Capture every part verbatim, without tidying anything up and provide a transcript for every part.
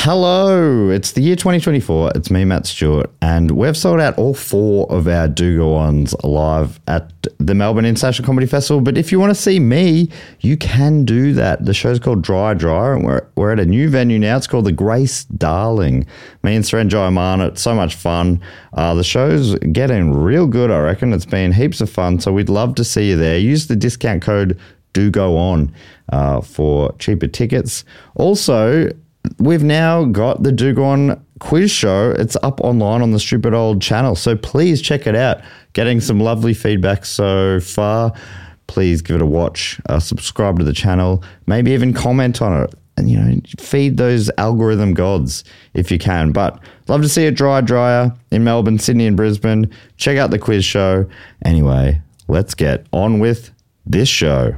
Hello, it's the year twenty twenty-four. It's me, Matt Stewart, and we've sold out all four of our Do Go Ons live at the Melbourne International Comedy Festival. But if you want to see me, you can do that. The show's called Dry Dry, and we're, we're at a new venue now. It's called the Grace Darling. Me and Surenjoy Aman, it's so much fun. Uh, the show's getting real good, I reckon. It's been heaps of fun, so we'd love to see you there. Use the discount code Do Go On uh, for cheaper tickets. Also, we've now got the Do Go On quiz show. It's up online on the Stupid Old channel, so please check it out. Getting some lovely feedback so far. Please give it a watch, uh, subscribe to the channel, maybe even comment on it, and, you know, feed those algorithm gods if you can. But love to see a Dry Dryer in Melbourne, Sydney and Brisbane. Check out the quiz show. Anyway, let's get on with this show.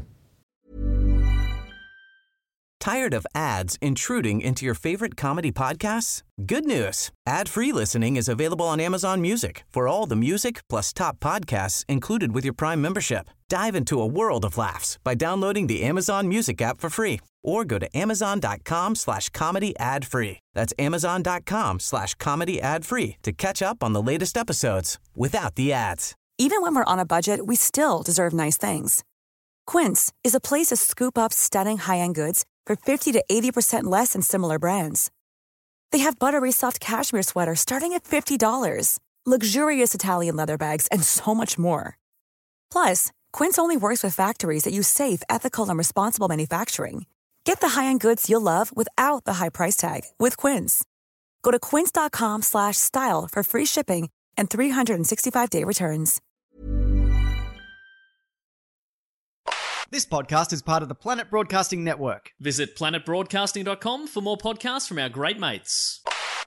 Tired of ads intruding into your favorite comedy podcasts? Good news. Ad-free listening is available on Amazon Music for all the music plus top podcasts included with your Prime membership. Dive into a world of laughs by downloading the Amazon Music app for free or go to amazon.com slash comedy ad free. That's amazon.com slash comedy ad free to catch up on the latest episodes without the ads. Even when we're on a budget, we still deserve nice things. Quince is a place to scoop up stunning high-end goods for fifty to eighty percent less than similar brands. They have buttery soft cashmere sweaters starting at fifty dollars, luxurious Italian leather bags, and so much more. Plus, Quince only works with factories that use safe, ethical, and responsible manufacturing. Get the high-end goods you'll love without the high price tag with Quince. Go to quince.com slash style for free shipping and three sixty-five day returns. This podcast is part of the Planet Broadcasting Network. Visit planet broadcasting dot com for more podcasts from our great mates.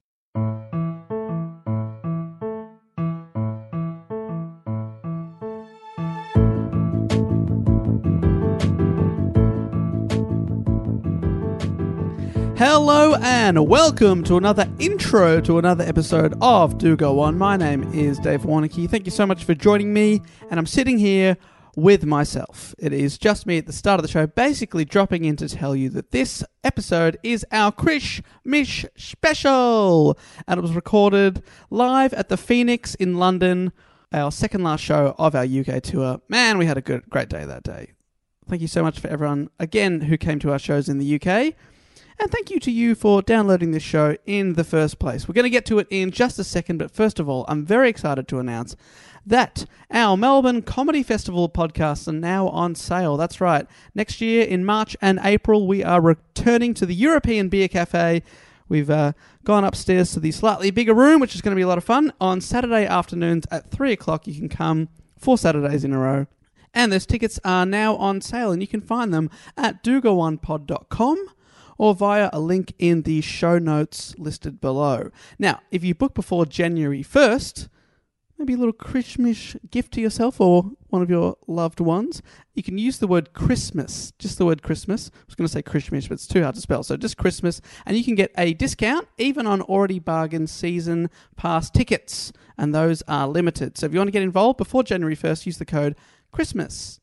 Hello and welcome to another intro to another episode of Do Go On. My name is Dave Warnicky. Thank you so much for joining me, and I'm sitting here with myself. It is just me at the start of the show, basically dropping in to tell you that this episode is our Krish Mish special, and it was recorded live at the Phoenix in London, our second last show of our U K tour. Man, we had a good, great day that day. Thank you so much for everyone, again, who came to our shows in the U K. And thank you to you for downloading this show in the first place. We're going to get to it in just a second, but first of all, I'm very excited to announce that our Melbourne Comedy Festival podcasts are now on sale. That's right. Next year, in March and April, we are returning to the European Beer Cafe. We've uh, gone upstairs to the slightly bigger room, which is going to be a lot of fun. On Saturday afternoons at three o'clock, you can come four Saturdays in a row. And those tickets are now on sale, and you can find them at do go on pod dot com. or via a link in the show notes listed below. Now, if you book before January first, maybe a little Christmas gift to yourself or one of your loved ones, you can use the word Christmas, just the word Christmas. I was going to say Christmas, but it's too hard to spell, so just Christmas, and you can get a discount even on already bargained season pass tickets, and those are limited. So if you want to get involved before January first, use the code Christmas.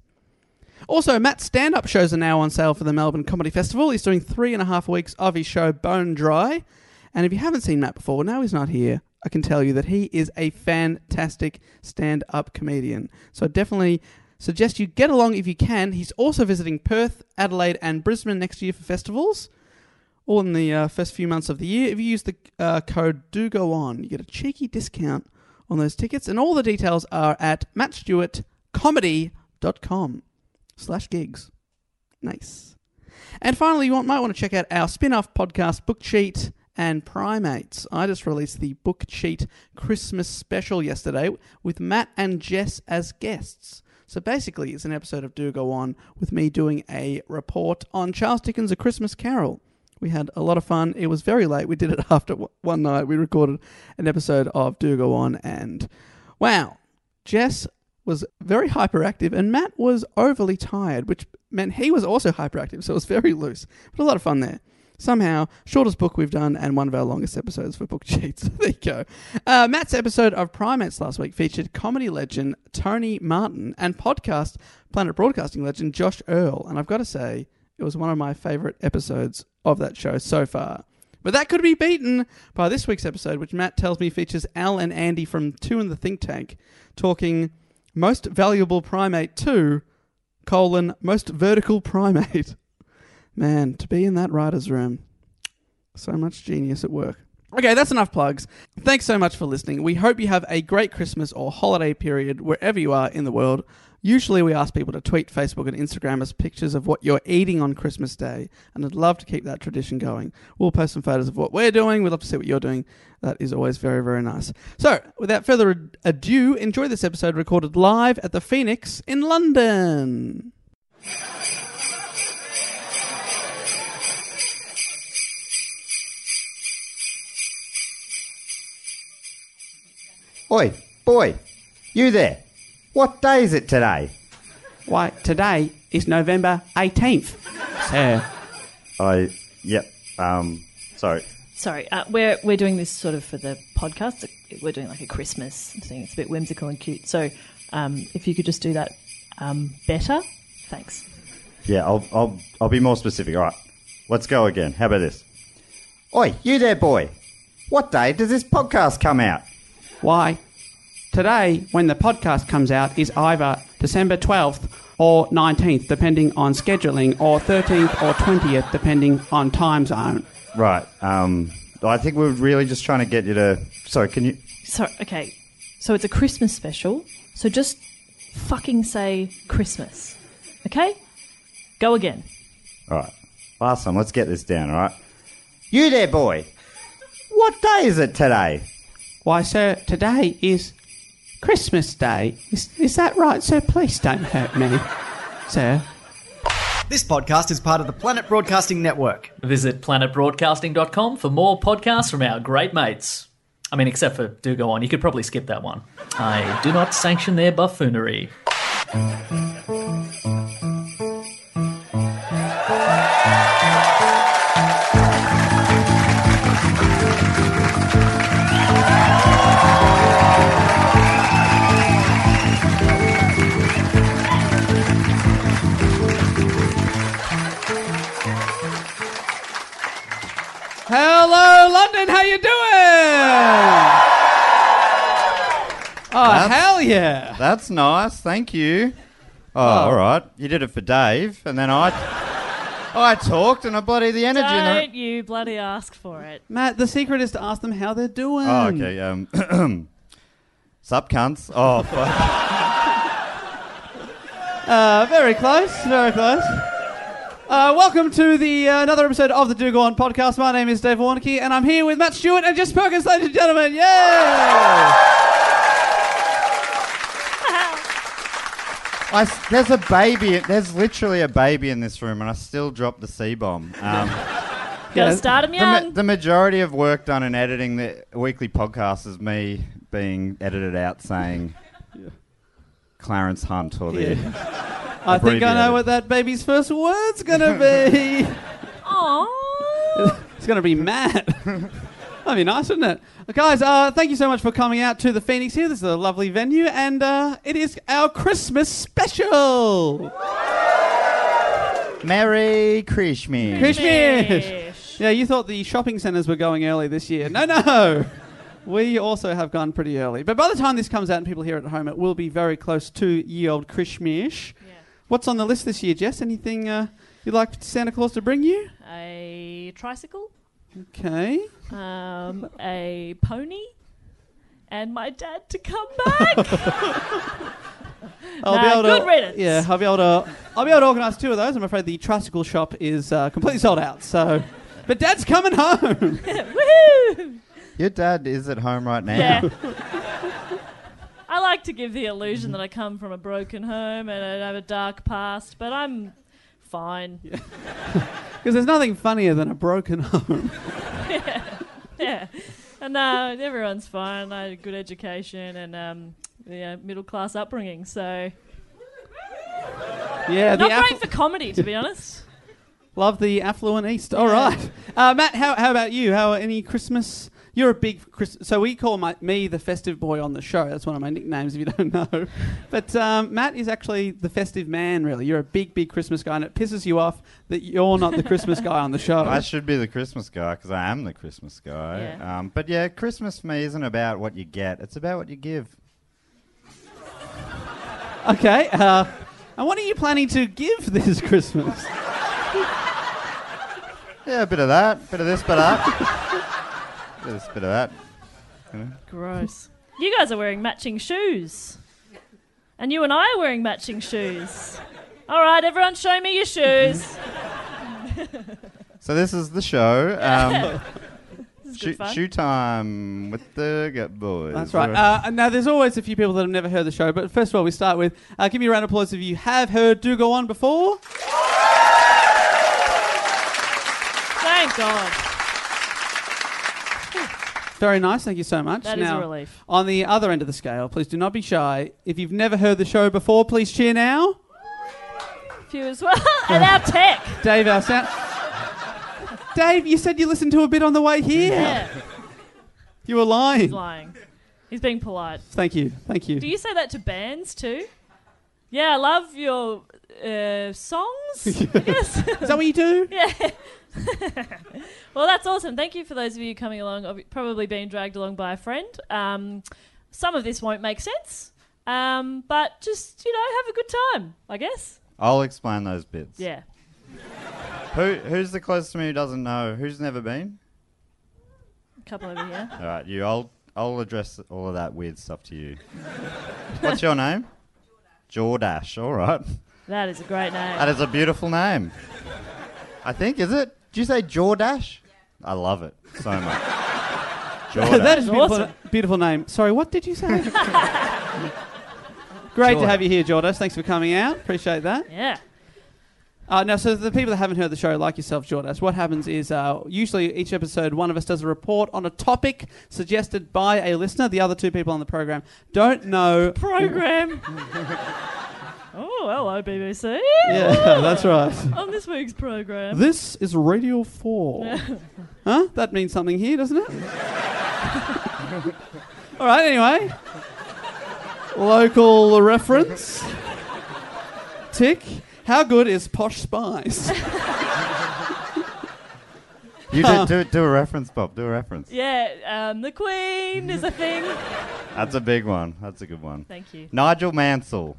Also, Matt's stand-up shows are now on sale for the Melbourne Comedy Festival. He's doing three and a half weeks of his show, Bone Dry. And if you haven't seen Matt before, now he's not here, I can tell you that he is a fantastic stand-up comedian. So I definitely suggest you get along if you can. He's also visiting Perth, Adelaide, and Brisbane next year for festivals, all in the uh, first few months of the year. If you use the uh, code Do Go On, you get a cheeky discount on those tickets. And all the details are at matt stewart comedy dot com. Slash gigs. Nice. And finally, you want, might want to check out our spin-off podcast, Book Cheat and Primates. I just released the Book Cheat Christmas special yesterday with Matt and Jess as guests. So basically, it's an episode of Do Go On with me doing a report on Charles Dickens' A Christmas Carol. We had a lot of fun. It was very late. We did it after one night. We recorded an episode of Do Go On, and wow, Jess was very hyperactive, and Matt was overly tired, which meant he was also hyperactive, so it was very loose. But a lot of fun there. Somehow, shortest book we've done, and one of our longest episodes for Book Cheats. There you go. Uh, Matt's episode of Primates last week featured comedy legend Tony Martin and podcast Planet Broadcasting legend Josh Earl, and I've got to say, it was one of my favourite episodes of that show so far. But that could be beaten by this week's episode, which Matt tells me features Al and Andy from Two in the Think Tank talking Most Valuable Primate two, colon, Most Vertical Primate. Man, to be in that writer's room. So much genius at work. Okay, that's enough plugs. Thanks so much for listening. We hope you have a great Christmas or holiday period wherever you are in the world. Usually we ask people to tweet, Facebook and Instagram us pictures of what you're eating on Christmas Day, and I'd love to keep that tradition going. We'll post some photos of what we're doing. We'd love to see what you're doing. That is always very, very nice. So, without further ado, enjoy this episode recorded live at the Phoenix in London. Oi, boy, you there. What day is it today? Why, today is November eighteenth, sir. I, yep, um, sorry. Sorry, uh, we're we're doing this sort of for the podcast. We're doing like a Christmas thing. It's a bit whimsical and cute. So um, if you could just do that um, better, thanks. Yeah, I'll, I'll, I'll be more specific. All right, let's go again. How about this? Oi, you there, boy. What day does this podcast come out? Why, today, when the podcast comes out, is either December twelfth or nineteenth, depending on scheduling, or thirteenth or twentieth, depending on time zone. Right. Um, I think we're really just trying to get you to... Sorry, can you... Sorry, okay. So it's a Christmas special. So just fucking say Christmas. Okay? Go again. All right. Last time, let's get this down, all right? You there, boy. What day is it today? Why, sir, today is Christmas Day. Is, is that right, sir? Please don't hurt me, sir. This podcast is part of the Planet Broadcasting Network. Visit planet broadcasting dot com for more podcasts from our great mates. I mean, except for Do Go On. You could probably skip that one. I do not sanction their buffoonery. Hello, London. How you doing? Oh, That's- hell yeah. That's nice. Thank you. Oh, all right. You did it for Dave, and then I... I talked, and I bloody the energy in the... Don't you bloody ask for it. Matt, the secret is to ask them how they're doing. Oh, okay. Um, sup, cunts. Oh, fuck. Uh, very close, very close. Uh, welcome to the uh, another episode of the Do Go On podcast. My name is Dave Warnicky, and I'm here with Matt Stewart and Jess Perkins, ladies and gentlemen. Yay! I, there's a baby. There's literally a baby in this room, and I still dropped the C-bomb. Um, Gotta start him the, ma- young. the majority of work done in editing the weekly podcast is me being edited out saying Clarence Hunt or the... I think I know what that baby's first word's gonna be. Aww. It's gonna be Matt. That'd be nice, wouldn't it? Uh, guys, uh, thank you so much for coming out to the Phoenix here. This is a lovely venue, and uh, it is our Christmas special. Merry Christmas. Christmas. Yeah, you thought the shopping centres were going early this year. No, no. We also have gone pretty early. But by the time this comes out and people hear it at home, it will be very close to ye old Christmas. Yeah. What's on the list this year, Jess? Anything uh, you'd like Santa Claus to bring you? A tricycle, Okay. um, a pony, and my dad to come back. I'll Nah, be able good to, riddance. Yeah, I'll be able to. I'll be able to organise two of those. I'm afraid the tricycle shop is uh, completely sold out. So, but Dad's coming home. Woohoo! Your dad is at home right now. Yeah. I like to give the illusion that I come from a broken home and I have a dark past, but I'm fine. Because there's nothing funnier than a broken home. yeah. yeah. And uh, everyone's fine. I had a good education and um, yeah, middle class upbringing, so Yeah, the not aff- great for comedy, to be honest. love the affluent East. All right, uh, Matt. How how about you? How any Christmas You're a big Chris. So we call my, me the festive boy on the show. That's one of my nicknames, if you don't know. But um, Matt is actually the festive man. Really, you're a big, big Christmas guy, and it pisses you off that you're not the Christmas guy on the show. I should be the Christmas guy because I am the Christmas guy. Yeah. Um, but yeah, Christmas for me isn't about what you get; it's about what you give. Okay. Uh, and what are you planning to give this Christmas? Yeah, a bit of that, bit of this, bit of that, bit of this, bit of that. You know? Gross. You guys are wearing matching shoes. And you and I are wearing matching shoes. All right, everyone show me your shoes. So this is the show. Um, This is shoe, good fun. shoe time with the Gut Boys. That's right. Uh, and now, there's always a few people that have never heard the show, but first of all, we start with, uh, give me a round of applause if you have heard Do Go On before. Thank God. Very nice. Thank you so much. That is now, a relief. on the other end of the scale, please do not be shy. If you've never heard the show before, please cheer now. Few as well. And our tech. Dave, our sound... Dave, you said you listened to a bit on the way here. Yeah. You were lying. He's lying. He's being polite. Thank you. Thank you. Do you say that to bands too? Yeah, I love your uh, songs, I guess. Is that what you do? Yeah. Well, that's awesome. Thank you for those of you coming along. I've probably been dragged along by a friend. Um, some of this won't make sense, um, but just, you know, have a good time, I guess. I'll explain those bits. Yeah. Who Who's the closest to me who doesn't know? Who's never been? A couple over here. All right, you. I'll I'll address all of that weird stuff to you. What's your name? Jordash. All right. That is a great name. That is a beautiful name. I think, is it? Did you say Jordash? I love it so much. Jordash. That is a beautiful, Awesome. beautiful name. Sorry, what did you say? Great to have you here, Jordash. Thanks for coming out. Appreciate that. Yeah. Uh, now, so the people that haven't heard the show, like yourself, Jordash, what happens is uh, usually each episode, one of us does a report on a topic suggested by a listener. The other two people on the program don't know. Program. Oh, hello, B B C. Yeah, that's right. On this week's program. This is Radio four. Huh? That means something here, doesn't it? All right, anyway. Local reference. Tick. How good is Posh Spice? You do, do do a reference, Bob. Do a reference. Yeah, um, the Queen is a thing. That's a big one. That's a good one. Thank you. Nigel Mansell.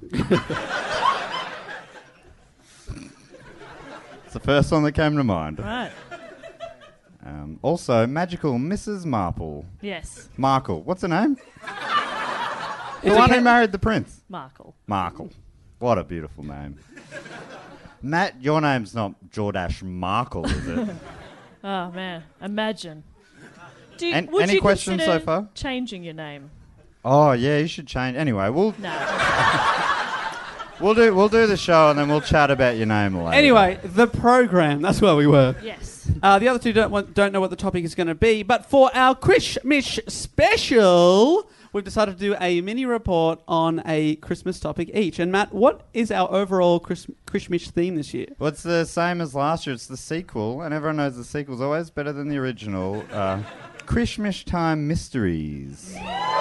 It's the first one that came to mind. Right. Um, also, magical Missus Marple. Yes, Markle. What's her name? It's The one okay. who married the prince. Markle. Markle. What a beautiful name. Matt, your name's not Jordash Markle, is it? Oh man, imagine. Do you, An- would any you questions so consider far? changing your name? Oh yeah, you should change. Anyway, we'll No. we'll do we'll do the show and then we'll chat about your name later. Anyway, the program. That's where we were. Yes. Uh, the other two don't want, don't know what the topic is going to be, but for our Christmas special, we've decided to do a mini report on a Christmas topic each. And Matt, what is our overall Chris- Christmas theme this year? Well, it's the same as last year. It's the sequel, and everyone knows the sequel's always better than the original. Uh, Christmas Time Mysteries.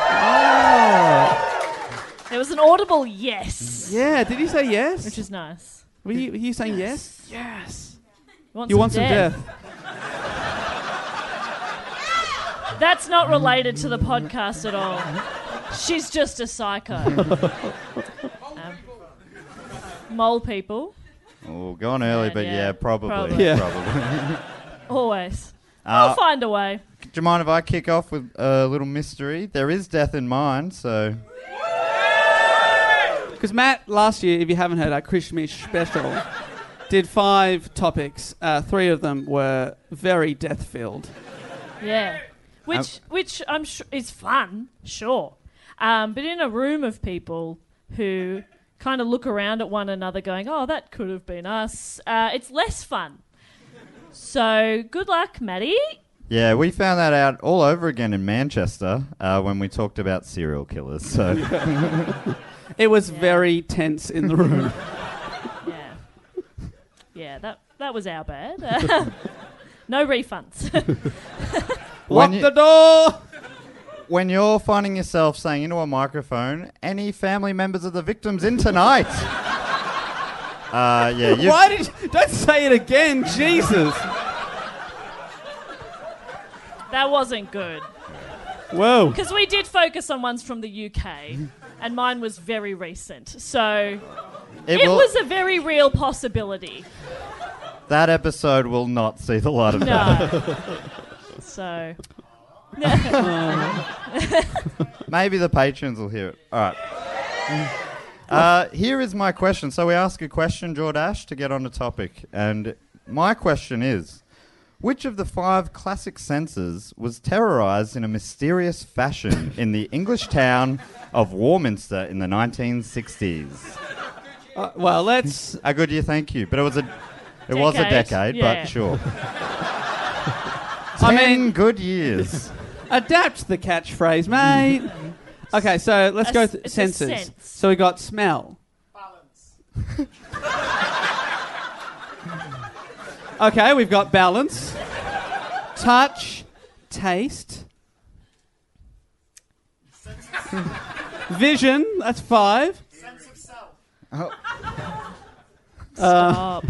There was an audible yes, Yeah, did you say yes? which is nice. Were you, were you saying yes? Yes. Want You want some death? That's not related to the podcast at all. She's just a psycho. um, mole people, Oh, gone early, Yeah, but yeah, yeah, probably. probably. Yeah. probably. always. Uh, I'll find a way. Do you mind if I kick off with a little mystery? There is death in mine, so... Because Matt, last year, if you haven't heard our Christmas special, did five topics. Uh, three of them were very death-filled. Yeah. Which, which I'm sure is fun, sure. Um, but in a room of people who kind of look around at one another going, oh, that could have been us, uh, it's less fun. So good luck, Maddie. Yeah, we found that out all over again in Manchester uh, when we talked about serial killers. So It was Yeah. very tense in the room. Yeah. Yeah, that, that was our bad. No refunds. Lock you- the door! When you're finding yourself saying into a microphone, any family members of the victims in tonight? uh, yeah, you. Why did you... Don't say it again, Jesus. That wasn't good. Whoa. Because we did focus on ones from the U K, and mine was very recent. So It it will- was a very real possibility. That episode will not see the light of day. No. So. Maybe the patrons will hear it. All right. Uh, here is my question. So we ask a question, Jordash, to get on the topic. And my question is, which of the five classic senses was terrorised in a mysterious fashion in the English town of Warminster in the nineteen sixties? Uh, well, let's... A good year, thank you. But it was a, it was a Decade, decade, yeah. but sure. I Ten mean- good years. Adapt the catchphrase, mate. Okay, so let's A go s- th- it's a senses. sense. So we got smell. Okay, we've got balance. Touch. Taste. Vision. That's five. Stop.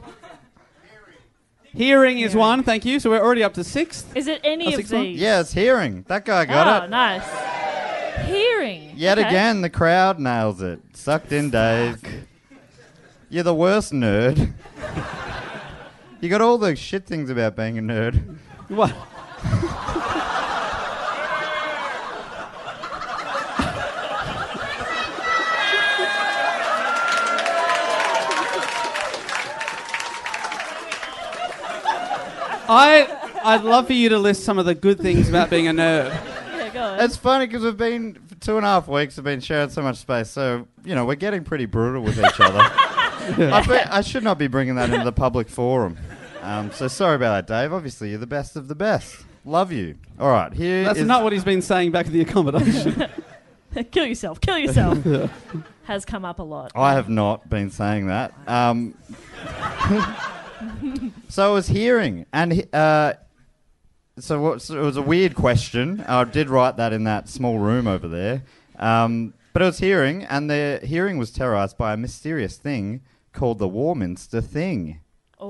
Hearing is one. Thank you. So we're already up to six. Is it any Oh, of six one? these? Yeah, it's hearing. That guy got oh, it. nice. Hearing. Yet Okay. again, the crowd nails it. Sucked in, Dave. You're the worst nerd. You got all the shit things about being a nerd. What? I I'd love for you to list some of the good things about being a nerd. Yeah, go on. It's funny because we've been, for two and a half weeks, we've been sharing so much space. So, you know, we're getting pretty brutal with each other. I, be, I should not be bringing that into the public forum. Um, so sorry about that, Dave. Obviously, you're the best of the best. Love you. All right, here That's is- not what he's been saying back at the accommodation. Kill yourself. Kill yourself. Has come up a lot. I have not been saying that. Um, so it was hearing, and he- uh, so, what, so it was a weird question. I did write that in that small room over there, um, but it was hearing, and the hearing was terrorised by a mysterious thing called the Warminster Thing,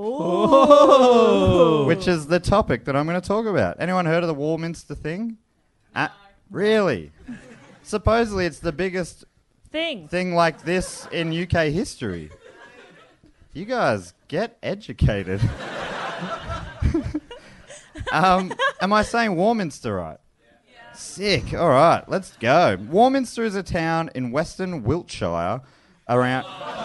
Oh. which is the topic that I'm going to talk about. Anyone heard of the Warminster Thing? Uh, really? Supposedly, it's the biggest Thing. thing like this in U K history. You guys get educated. um, am I saying Warminster right? Yeah. Sick. All right, let's go. Warminster is a town in Western Wiltshire around...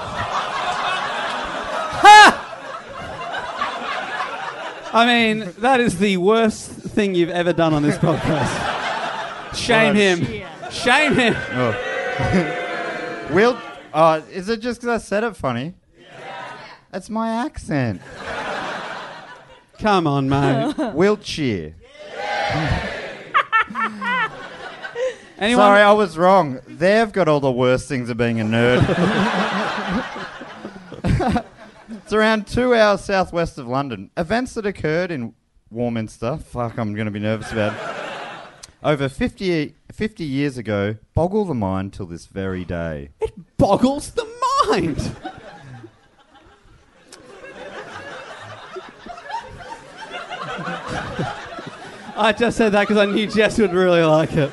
I mean, that is the worst thing you've ever done on this podcast. Shame him. Yeah. Shame him. Oh. Wilt... Uh, is it just because I said it funny? Yeah. That's my accent. Come on, mate. Wiltshire. Anyone? Sorry, I was wrong. They've got all the worst things of being a nerd. It's around two hours southwest of London. Events that occurred in Warminster, fuck, I'm going to be nervous about it, over fifty, fifty years ago, boggle the mind till this very day. It boggles the mind. I just said that because I knew Jess would really like it.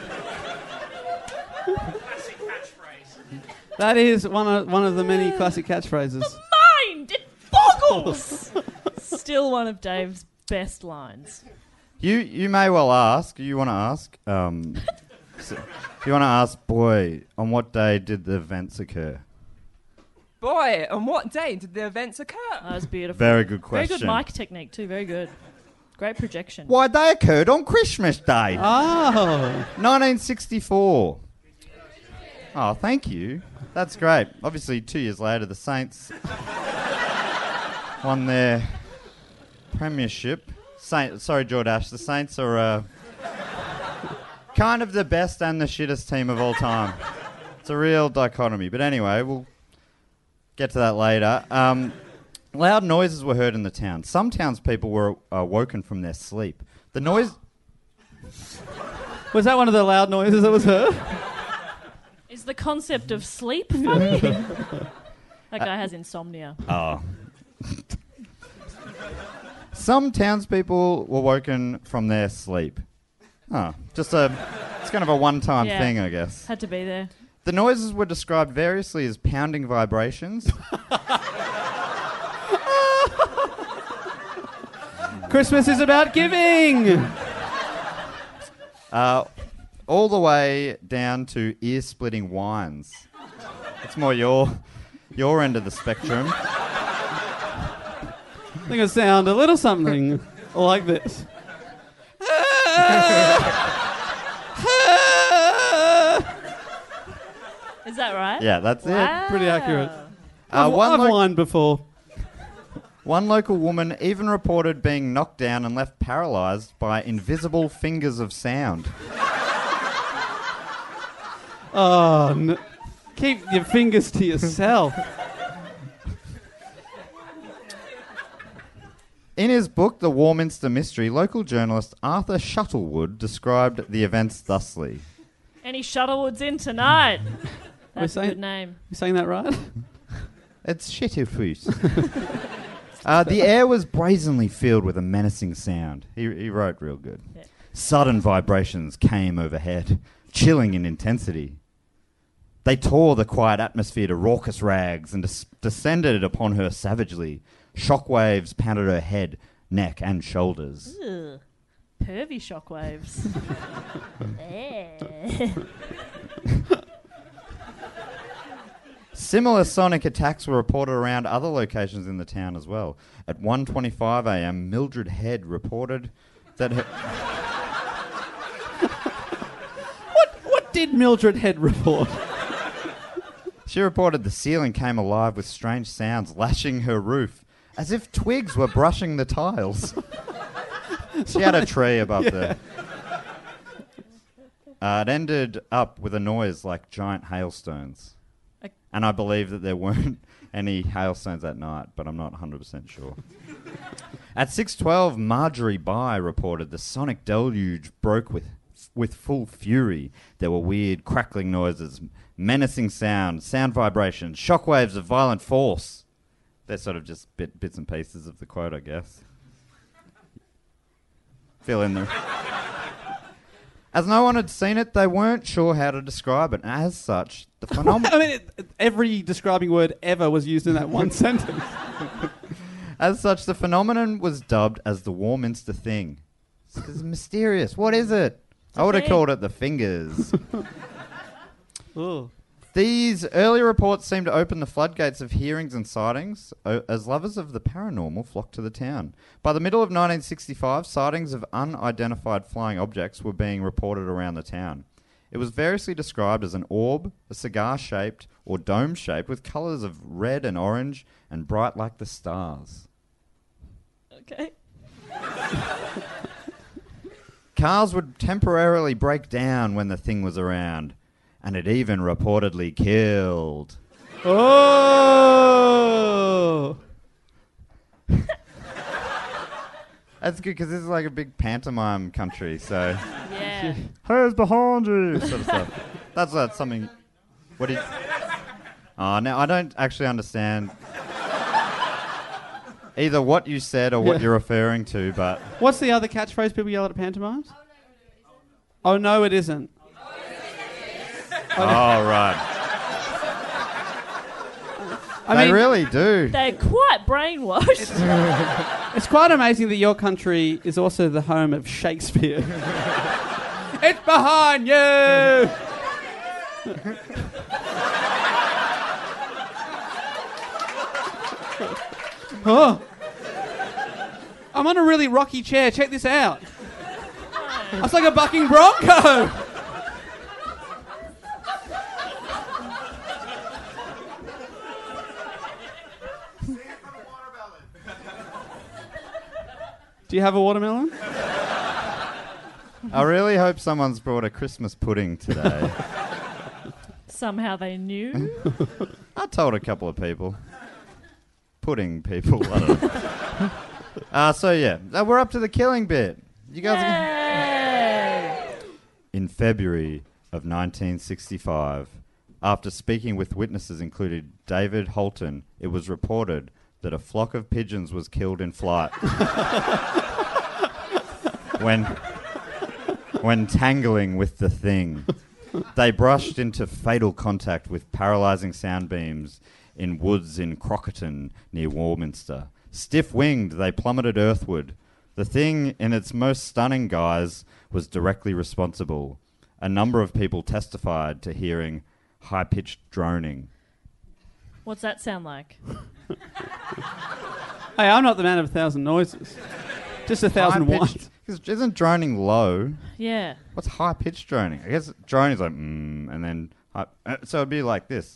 That is one of one of the many classic catchphrases. Mind! It boggles! Still one of Dave's best lines. You you may well ask, you want to ask, um, so, you want to ask, boy, on what day did the events occur? Boy, on what day did the events occur? That was beautiful. Very good Very question. good mic technique too. Very good. Great projection. Why, they occurred on Christmas Day. Oh. nineteen sixty-four. Oh, thank you. That's great. Obviously, two years later, the Saints won their premiership. Saint, sorry, Jordash. The Saints are uh, kind of the best and the shittest team of all time. It's a real dichotomy. But anyway, we'll get to that later. Um, loud noises were heard in the town. Some townspeople were uh, woken from their sleep. The noise... Was that one of the loud noises that was heard? Is the concept of sleep funny? That guy has insomnia. Oh. Some townspeople were woken from their sleep. Oh, just a, it's kind of a one-time Yeah. thing, I guess. Had to be there. The noises were described variously as pounding vibrations. Christmas is about giving. Uh, all the way down to ear-splitting whines. It's more your your end of the spectrum. I think it sound a little something like this. Is that right? Yeah, that's Wow. it. Pretty accurate. Uh, I've, one, I've lo- whined before. one local woman even reported being knocked down and left paralysed by invisible fingers of sound. Oh, n- keep your fingers to yourself. In his book, The Warminster Mystery, local journalist Arthur Shuttlewood described the events thusly. Any Shuttlewoods in tonight? That's a saying- good name. You saying that right? It's Shitterfoot. uh, the air was brazenly filled with a menacing sound. He, he wrote real good. Yeah. Sudden vibrations came overhead, chilling in intensity. They tore the quiet atmosphere to raucous rags and des- descended upon her savagely. Shockwaves pounded her head, neck, and shoulders. Ugh. Pervy shockwaves. Eh. Similar sonic attacks were reported around other locations in the town as well. At one twenty-five a.m., Mildred Head reported that her... What did Mildred Head report? She reported the ceiling came alive with strange sounds lashing her roof, as if twigs were brushing the tiles. She had a tree above there. Uh, it ended up with a noise like giant hailstones. Ok. And I believe that there weren't any hailstones that night, but I'm not one hundred percent sure. At six twelve, Marjorie Bye reported the sonic deluge broke with with full fury. There were weird crackling noises, menacing sound, sound vibrations, shockwaves of violent force. They're sort of just bit, bits and pieces of the quote, I guess. Fill in the... As no one had seen it, they weren't sure how to describe it. And as such, the phenomenon... I mean, it, every describing word ever was used in that one sentence. As such, the phenomenon was dubbed as the Warminster Thing. It's 'cause it's mysterious. What is it? I would have thing. called it the fingers. Ooh. These early reports seemed to open the floodgates of hearings and sightings o- as lovers of the paranormal flocked to the town. By the middle of nineteen sixty-five, sightings of unidentified flying objects were being reported around the town. It was variously described as an orb, a cigar-shaped or dome-shaped with colours of red and orange and bright like the stars. Okay. Cars would temporarily break down when the thing was around, and it even reportedly killed. Oh! That's good because this is like a big pantomime country, so... Yeah. Who's behind you? Sort of stuff. That's, that's something... What did... Oh, now I don't actually understand either what you said or what Yeah. you're referring to, but... What's the other catchphrase people yell at pantomimes? Oh, no, it isn't. Oh, right. I they mean, really do. They're quite brainwashed. it's quite amazing that your country is also the home of Shakespeare. It's behind you! Oh. I'm on a really rocky chair. Check this out. It's like a bucking bronco. Do you have a watermelon? I really hope someone's brought a Christmas pudding today. Somehow they knew. I told a couple of people. Pudding people, I don't know. uh, so yeah, uh, we're up to the killing bit. You guys are... Yay! In February of nineteen sixty-five, after speaking with witnesses including David Holton, it was reported that a flock of pigeons was killed in flight when, when tangling with the thing. They brushed into fatal contact with paralysing sound beams in woods in Crockerton near Warminster. Stiff-winged, they plummeted earthward. The thing, in its most stunning guise, was directly responsible. A number of people testified to hearing high-pitched droning. What's that sound like? Hey, I'm not the man of a thousand noises. Just a thousand High-pitched- ones. 'cause isn't droning low? Yeah. What's high-pitched droning? I guess droning is like, mm, and then... High, uh, so it'd be like this.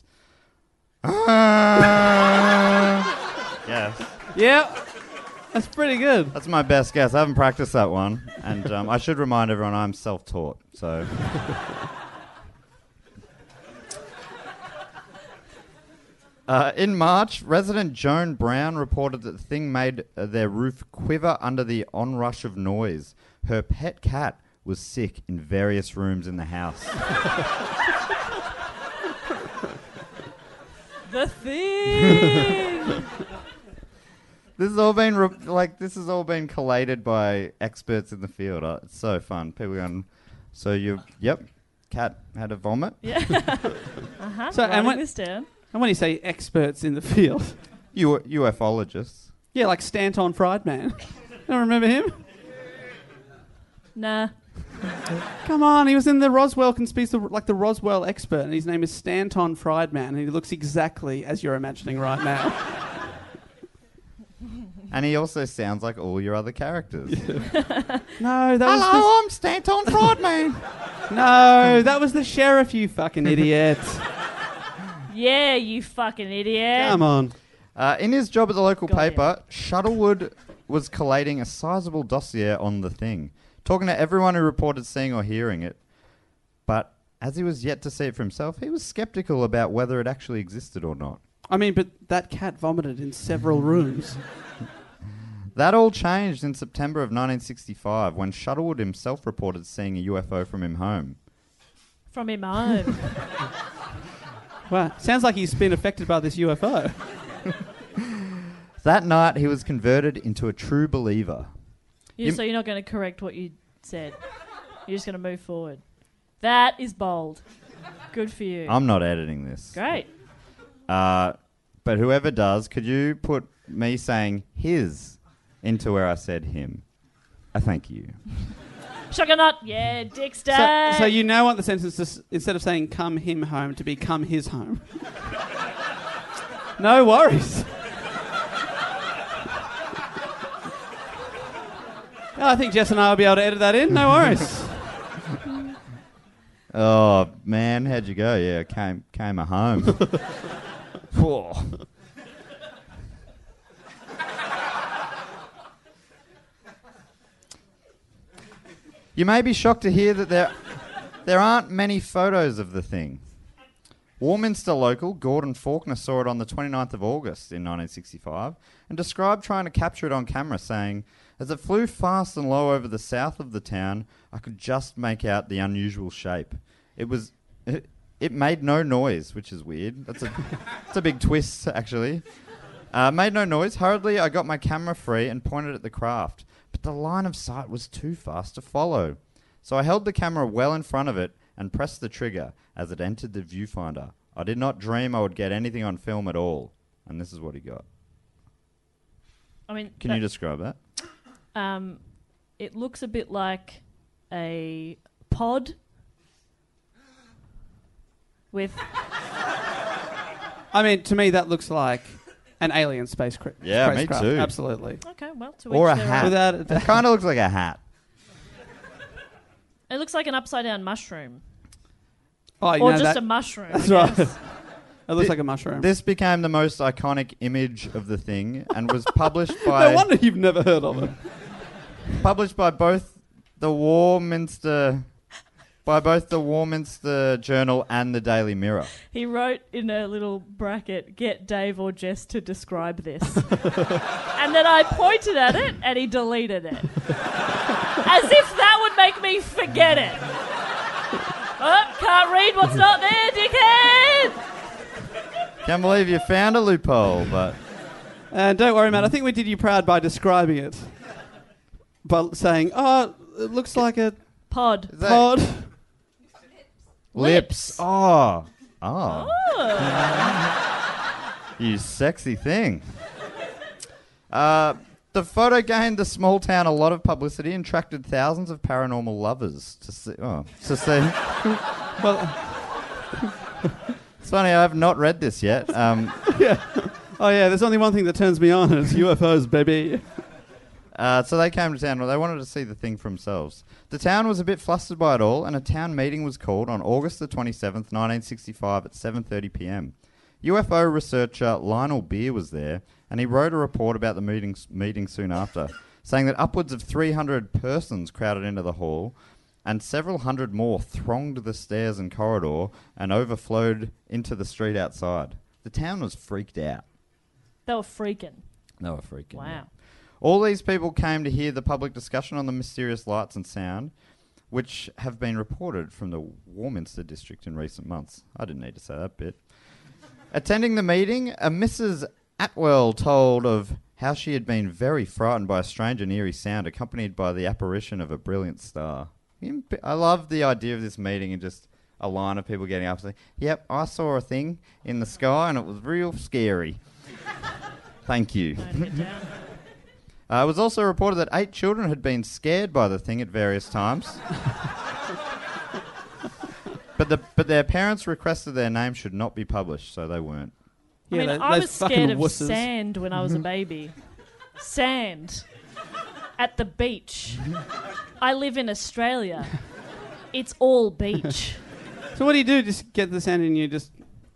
Yes. Yeah. That's pretty good. That's my best guess. I haven't practiced that one. And um, I should remind everyone I'm self-taught, so... Uh, in March, resident Joan Brown reported that the thing made uh, their roof quiver under the onrush of noise. Her pet cat was sick in various rooms in the house. The thing. This has all been re- like this has all been collated by experts in the field. Uh, it's so fun. People going, so you, yep, cat had a vomit. Yeah. uh-huh. So, and Writing when- this down. And when you say experts in the field, U- UFologists. yeah, like Stanton Friedman. Don't remember him? Nah. Come on, he was in the Roswell conspiracy, like the Roswell expert, and his name is Stanton Friedman, and he looks exactly as you're imagining right now. And he also sounds like all your other characters. No, that was Hello, I'm Stanton Friedman. the, no, that was the sheriff, you fucking idiot. Yeah, you fucking idiot. Come on. Uh, in his job at the local Got paper, Shuttlewood was collating a sizable dossier on the thing, talking to everyone who reported seeing or hearing it. But as he was yet to see it for himself, he was sceptical about whether it actually existed or not. I mean, but that cat vomited in several rooms. That all changed in September of nineteen sixty-five when Shuttlewood himself reported seeing a U F O from him home. From him home. Wow, sounds like he's been affected by this U F O. That night, he was converted into a true believer. You, You- so you're not going to correct what you said. You're just going to move forward. That is bold. Good for you. I'm not editing this. Great. Uh, but whoever does, could you put me saying his into where I said him? I thank you. Sugar nut. Yeah, dick So, stab. so you now want the sentence to, s- instead of saying come him home to be come his home. No worries. Oh, I think Jess and I will be able to edit that in. No worries. Oh man, how'd you go? Yeah, came came a home. Whoa. You may be shocked to hear that there there aren't many photos of the thing. Warminster local Gordon Faulkner saw it on the twenty-ninth of August in nineteen sixty-five and described trying to capture it on camera, saying, "As it flew fast and low over the south of the town, I could just make out the unusual shape. It was, it, it made no noise," which is weird. That's a, that's a big twist, actually. Uh, made no noise. Hurriedly, I got my camera free and pointed at the craft, but the line of sight was too fast to follow. So I held the camera well in front of it and pressed the trigger as it entered the viewfinder. I did not dream I would get anything on film at all. And this is what he got. I mean, Can that- you describe that? Um, it looks a bit like a pod with. I mean, to me, that looks like an alien space cra- Yeah, me spacecraft. too. Absolutely. Okay, well, to Or each a their hat. own. Without It kind of looks like a hat. It looks like an upside down mushroom, Oh, you or know just that, a mushroom. That's I right. guess. It looks Thi- like a mushroom. This became the most iconic image of the thing and was published by No wonder you've never heard of it. published by both the Warminster by both the Warminster Journal and the Daily Mirror. He wrote in a little bracket, "Get Dave or Jess to describe this," and then I pointed at it, and he deleted it, as if that would make me forget it. Oh, can't read what's not there, dickhead! Can't believe you found a loophole, but... And don't worry, Matt, I think we did you proud by describing it. By saying, oh, it looks like a Pod. Is that- pod. Lips. Oh. Oh. Oh. You sexy thing. Uh, the photo gained the small town a lot of publicity and attracted thousands of paranormal lovers to see. Oh, to see. Well, It's funny, I have not read this yet. Um, yeah. Oh, yeah, there's only one thing that turns me on, and it's U F Os, baby. uh, so they came to town. Well, they wanted to see the thing for themselves. The town was a bit flustered by it all, and a town meeting was called on August the twenty-seventh, nineteen sixty-five at seven thirty p.m. U F O researcher Lionel Beer was there, and he wrote a report about the meeting, meeting soon after, saying that upwards of three hundred persons crowded into the hall, and several hundred more thronged the stairs and corridor and overflowed into the street outside. The town was freaked out. They were freaking. They were freaking Wow. out. All these people came to hear the public discussion on the mysterious lights and sound, which have been reported from the Warminster district in recent months. I didn't need to say that bit. Attending the meeting, a Missus Atwell told of how she had been very frightened by a strange and eerie sound accompanied by the apparition of a brilliant star. I love the idea of this meeting and just a line of people getting up and saying, yep, I saw a thing in the sky and it was real scary. Thank you. Uh, it was also reported that eight children had been scared by the thing at various times. but the but their parents requested their names should not be published, so they weren't. I Yeah, mean, they- I those was fucking scared of wusses. sand when I was a baby. Sand. At the beach. I live in Australia. It's all beach. So what do you do? Just get the sand and you just...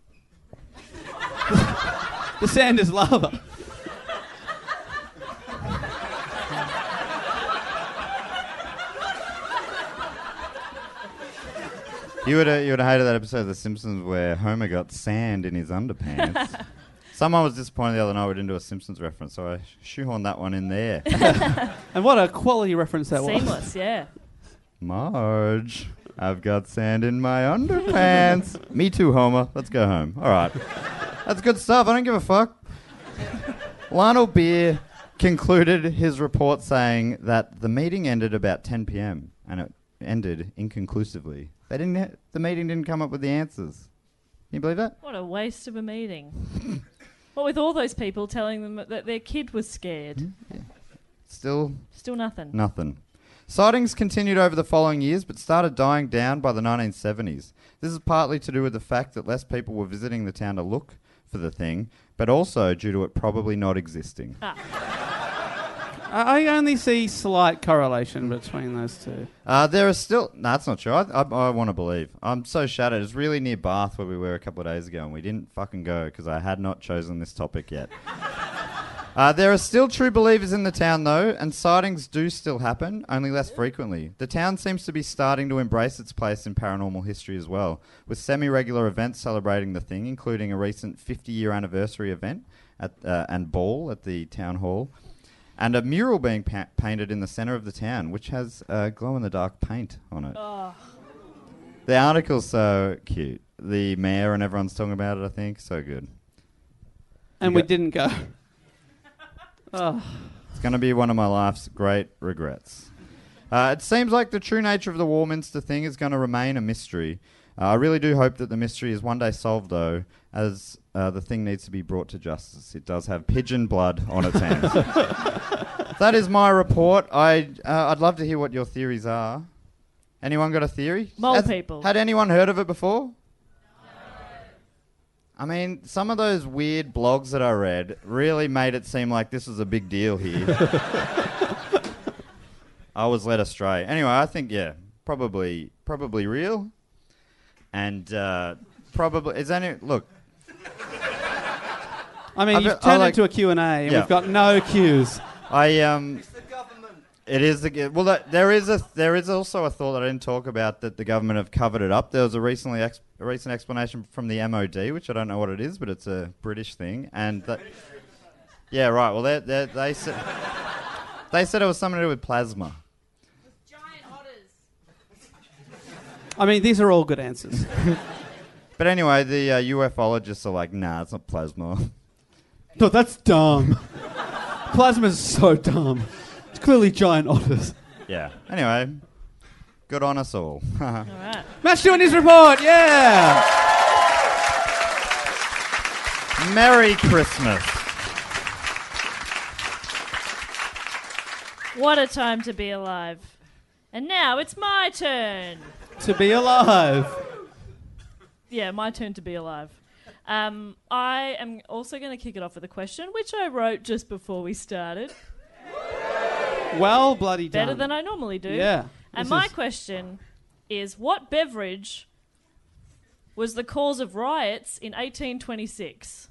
The sand is lava. You would have you would have hated that episode of The Simpsons where Homer got sand in his underpants. Someone was disappointed the other night we didn't do a Simpsons reference, so I shoehorned that one in there. And what a quality reference that was. Seamless, yeah. Marge, I've got sand in my underpants. Me too, Homer. Let's go home. All right. That's good stuff. I don't give a fuck. Lionel Beer concluded his report saying that the meeting ended about ten p.m. and it ended inconclusively. They didn't. Ha- the meeting didn't come up with the answers. Can you believe that? What a waste of a meeting. What with all those people telling them that their kid was scared? Still Still nothing. nothing. Sightings continued over the following years, but started dying down by the nineteen seventies. This is partly to do with the fact that less people were visiting the town to look for the thing, but also due to it probably not existing. Ah. I I only see slight correlation between those two. Uh, there are still... No, that's not true. I, I, I want to believe. I'm so shattered. It's really near Bath where we were a couple of days ago, and we didn't fucking go because I had not chosen this topic yet. Uh, there are still true believers in the town, though, and sightings do still happen, only less frequently. The town seems to be starting to embrace its place in paranormal history as well, with semi-regular events celebrating the thing, including a recent fifty-year anniversary event at, uh, and ball at the town hall, and a mural being pa- painted in the centre of the town, which has uh, glow-in-the-dark paint on it. Oh. The article's so cute. The mayor and everyone's talking about it, I think. So good. And You we got- didn't go. Oh. It's going to be one of my life's great regrets. Uh, it seems like the true nature of the Warminster thing is going to remain a mystery. Uh, I really do hope that the mystery is one day solved, though, as uh, the thing needs to be brought to justice. It does have pigeon blood on its hands. That is my report. I, uh, I'd love to hear what your theories are. Anyone got a theory? Mole Has- people. Had anyone heard of it before? I mean, some of those weird blogs that I read really made it seem like this was a big deal here. I was led astray. Anyway, I think, yeah, probably probably real. And uh, probably... Is any... Look, I mean, I you've bet- I turned like- it into a Q and A, and Yeah. we've got no cues. I... um. It is the well. That, there is a there is also a thought that I didn't talk about that the government have covered it up. There was a recently ex, a recent explanation from the M O D, which I don't know what it is, but it's a British thing. And that, yeah, right. Well, they they they said they said it was something to do with plasma. I mean, these are all good answers. But anyway, the uh, ufologists are like, nah, it's not plasma. No, that's dumb. Plasma's so dumb. It's clearly giant otters. Yeah. Anyway, good on us all. All right. Matt's doing his report, yeah! Merry Christmas. What a time to be alive. And now it's my turn. To be alive. Yeah, my turn to be alive. Um, I am also going to kick it off with a question, which I wrote just before we started. Well, bloody done. Better than I normally do. Yeah. And This my is- question is, what beverage was the cause of riots in eighteen twenty-six?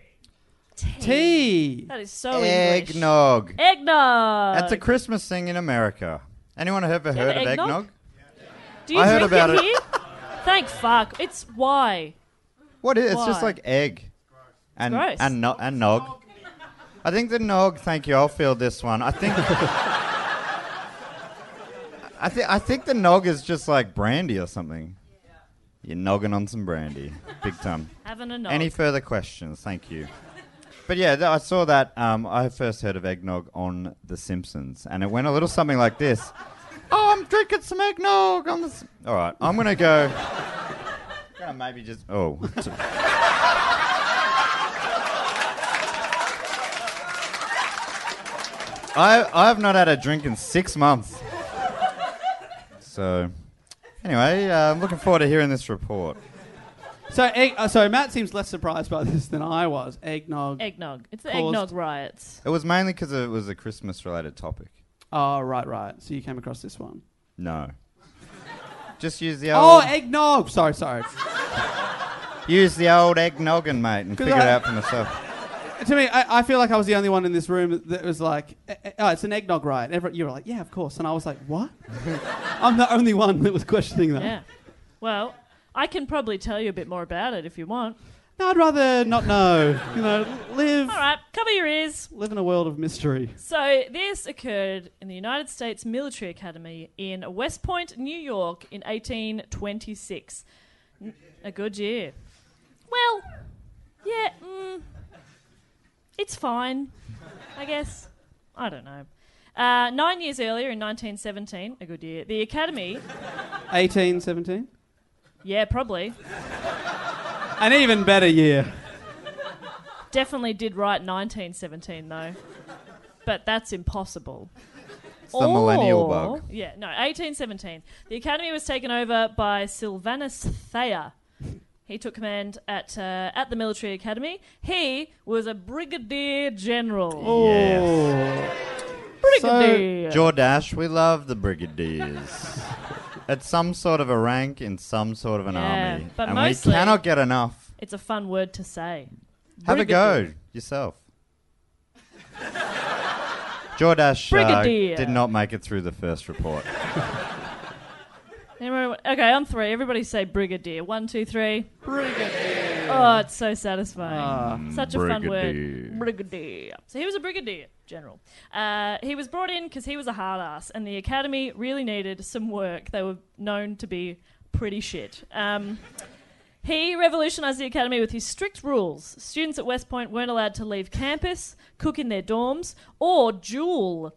Tea. That is so English. Eggnog. Eggnog. That's a Christmas thing in America. Anyone ever Do you heard have of eggnog? eggnog? Do you I heard drink about it it. here? Thank fuck. It's why. What is it? It's just Why? like egg. And gross. and no, and nog. I think the nog, thank you, I'll fill this one. I think I think I think the nog is just like brandy or something. You're nogging on some brandy. Big time. Having a nog. Any further questions? Thank you. But yeah, th- I saw that. Um, I first heard of eggnog on The Simpsons, and it went a little something like this. Oh, I'm drinking some eggnog on the... S-. All right, I'm going to go... gonna maybe just... Oh. I I have not had a drink in six months. So, anyway, uh, I'm looking forward to hearing this report. So, egg, uh, so Matt seems less surprised by this than I was. Eggnog. Eggnog. It's the Caused- eggnog riots. It was mainly because it was a Christmas-related topic. Oh, right, right. So you came across this one. No. Just use the Oh, old... eggnog. Sorry, sorry. Use the old eggnoggin, mate, and 'Cause figure it I- out for myself. To me, I, I feel like I was the only one in this room that was like, "Eh, eh, oh, it's an eggnog riot. Everyone, you were like, yeah, of course. And I was like, what? I'm the only one that was questioning that. Yeah. Well, I can probably tell you a bit more about it if you want. No, I'd rather not know. You know, live, All right, cover your ears. live in a world of mystery. So this occurred in the United States Military Academy in West Point, New York in eighteen twenty-six. N- a good year. Well, yeah, mm, it's fine, I guess. I don't know. Uh, nine years earlier, in nineteen seventeen, a good year, the Academy... eighteen seventeen? Yeah, probably. An even better year. Definitely did write nineteen seventeen, though. But that's impossible. It's the millennial bug. Yeah, no, eighteen seventeen. The Academy was taken over by Sylvanus Thayer. He took command at uh, at the Military Academy. He was a brigadier general. Oh. Brigadier. Jordash, we love the brigadiers. It's some sort of a rank in some sort of an Yeah, army. but and mostly- we cannot get enough. It's a fun word to say. Have a Brigadier. go yourself. Jordash uh, Brigadier. did not make it through the first report. Anyone- Okay, on three. Everybody say brigadier. One, two, three. Brigadier. Oh, it's so satisfying. Such a fun brigadier. word. Brigadier. So he was a brigadier general. Uh, he was brought in because he was a hard ass, and the academy really needed some work. They were known to be pretty shit. Um, he revolutionised the academy with his strict rules. Students at West Point weren't allowed to leave campus, cook in their dorms, or duel.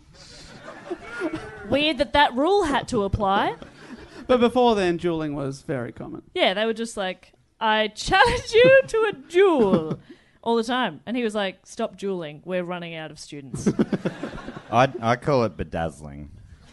Weird that that rule had to apply. But before then, dueling was very common. Yeah, they were just like, I challenge you to a duel all the time. And he was like, stop dueling. We're running out of students. I I call it bedazzling.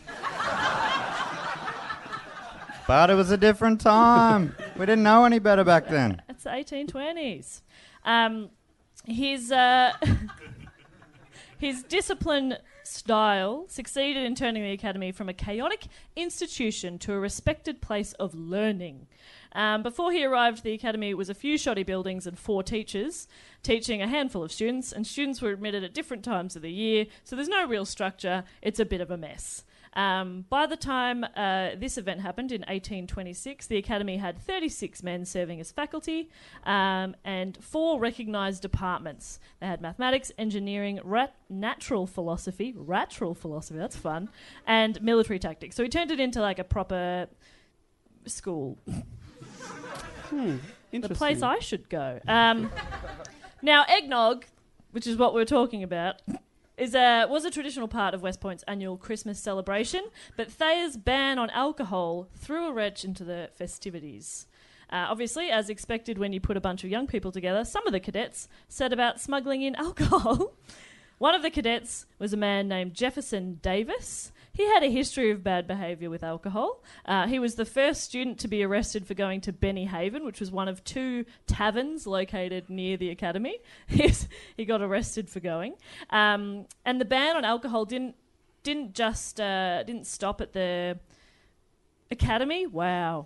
But it was a different time. We didn't know any better back then. It's the eighteen twenties. Um, his, uh, his discipline style succeeded in turning the academy from a chaotic institution to a respected place of learning. Um, before he arrived, the academy was a few shoddy buildings and four teachers, teaching a handful of students, and students were admitted at different times of the year, so there's no real structure. It's a bit of a mess. Um, by the time uh, this event happened in eighteen twenty-six, the academy had thirty-six men serving as faculty um, and four recognised departments. They had mathematics, engineering, rat- natural philosophy, natural philosophy, that's fun, and military tactics. So he turned it into like a proper school. Hmm. The Interesting. place I should go. Um, now, eggnog, which is what we're talking about, is a, was a traditional part of West Point's annual Christmas celebration, but Thayer's ban on alcohol threw a wrench into the festivities. Uh, obviously, as expected when you put a bunch of young people together, some of the cadets set about smuggling in alcohol. One of the cadets was a man named Jefferson Davis. He had a history of bad behaviour with alcohol. Uh, he was the first student to be arrested for going to Benny Haven, which was one of two taverns located near the academy. He's, he got arrested for going. Um, and the ban on alcohol didn't didn't just uh, didn't stop at the academy. Wow.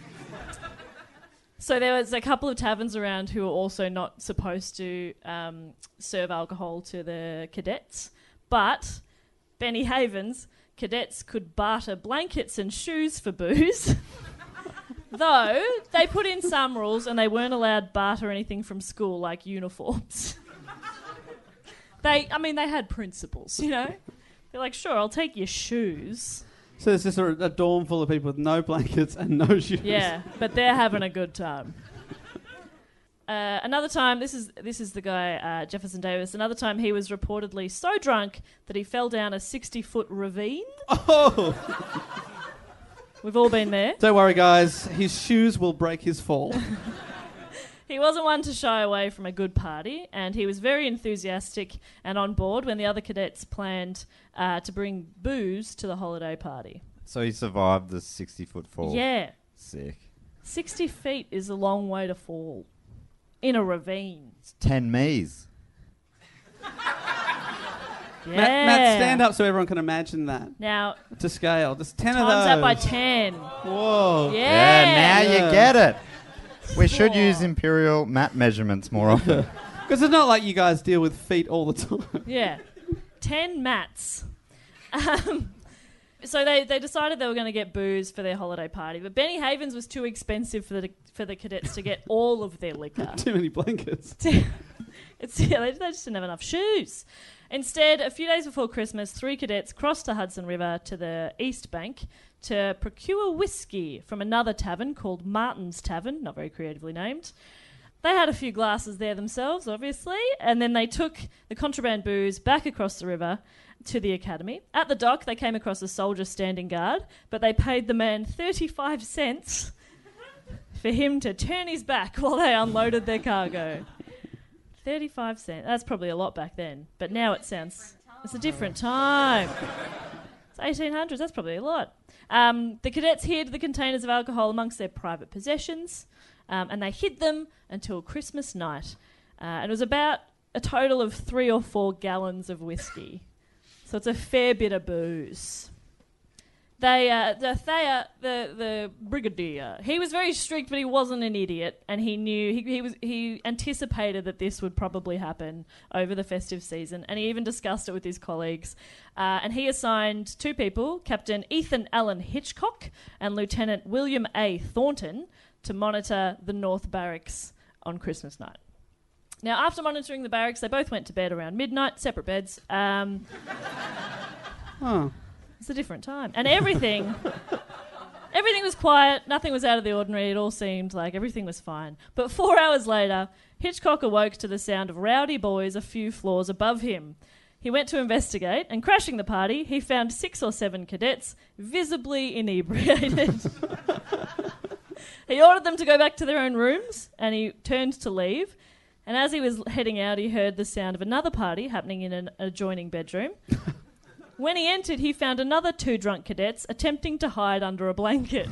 So there was a couple of taverns around who were also not supposed to um, serve alcohol to the cadets, but Benny Haven's cadets could barter blankets and shoes for booze. Though they put in some rules and they weren't allowed barter anything from school like uniforms. they, I mean, they had principles, you know. They're like, sure, I'll take your shoes. So there's just a, a dorm full of people with no blankets and no shoes. Yeah, but they're having a good time. Uh, another time, this is this is the guy, uh, Jefferson Davis. Another time he was reportedly so drunk that he fell down a sixty-foot ravine. Oh! We've all been there. Don't worry, guys. His shoes will break his fall. He wasn't one to shy away from a good party, and he was very enthusiastic and on board when the other cadets planned uh, to bring booze to the holiday party. So he survived the sixty-foot fall. Yeah. Sick. sixty feet is a long way to fall in a ravine. It's ten me's. Yeah. Matt, Matt, stand up so everyone can imagine that. Now, to scale, just ten of times those. that by ten. Whoa. Yeah. Yeah, now Yeah. you get it. We should use imperial mat measurements more often. Because it's not like you guys deal with feet all the time. Yeah. Ten mats. Um, so they, they decided they were going to get booze for their holiday party, but Benny Haven's was too expensive for the for the cadets to get all of their liquor. Too many blankets. It's, yeah, they, they just didn't have enough shoes. Instead, a few days before Christmas, three cadets crossed the Hudson River to the East Bank to procure whiskey from another tavern called Martin's Tavern, not very creatively named. They had a few glasses there themselves, obviously, and then they took the contraband booze back across the river to the academy. At the dock, they came across a soldier standing guard, but they paid the man thirty-five cents for him to turn his back while they unloaded their cargo. thirty-five cents. That's probably a lot back then, but now it sounds... It's a different time. It's eighteen hundreds. That's probably a lot. Um, the cadets hid the containers of alcohol amongst their private possessions, um, and they hid them until Christmas night. Uh, and it was about a total of three or four gallons of whiskey. So it's a fair bit of booze. They, uh, the Thayer, the the brigadier, he was very strict, but he wasn't an idiot, and he knew he he was he anticipated that this would probably happen over the festive season, and he even discussed it with his colleagues. Uh, and he assigned two people, Captain Ethan Allen Hitchcock and Lieutenant William A. Thornton, to monitor the North Barracks on Christmas night. Now, after monitoring the barracks, they both went to bed around midnight, separate beds. Um, Oh. It's a different time. And everything... everything was quiet. Nothing was out of the ordinary. It all seemed like everything was fine. But four hours later, Hitchcock awoke to the sound of rowdy boys a few floors above him. He went to investigate, and crashing the party, he found six or seven cadets visibly inebriated. He ordered them to go back to their own rooms, and he turned to leave. And as he was heading out, he heard the sound of another party happening in an adjoining bedroom. When he entered, he found another two drunk cadets attempting to hide under a blanket.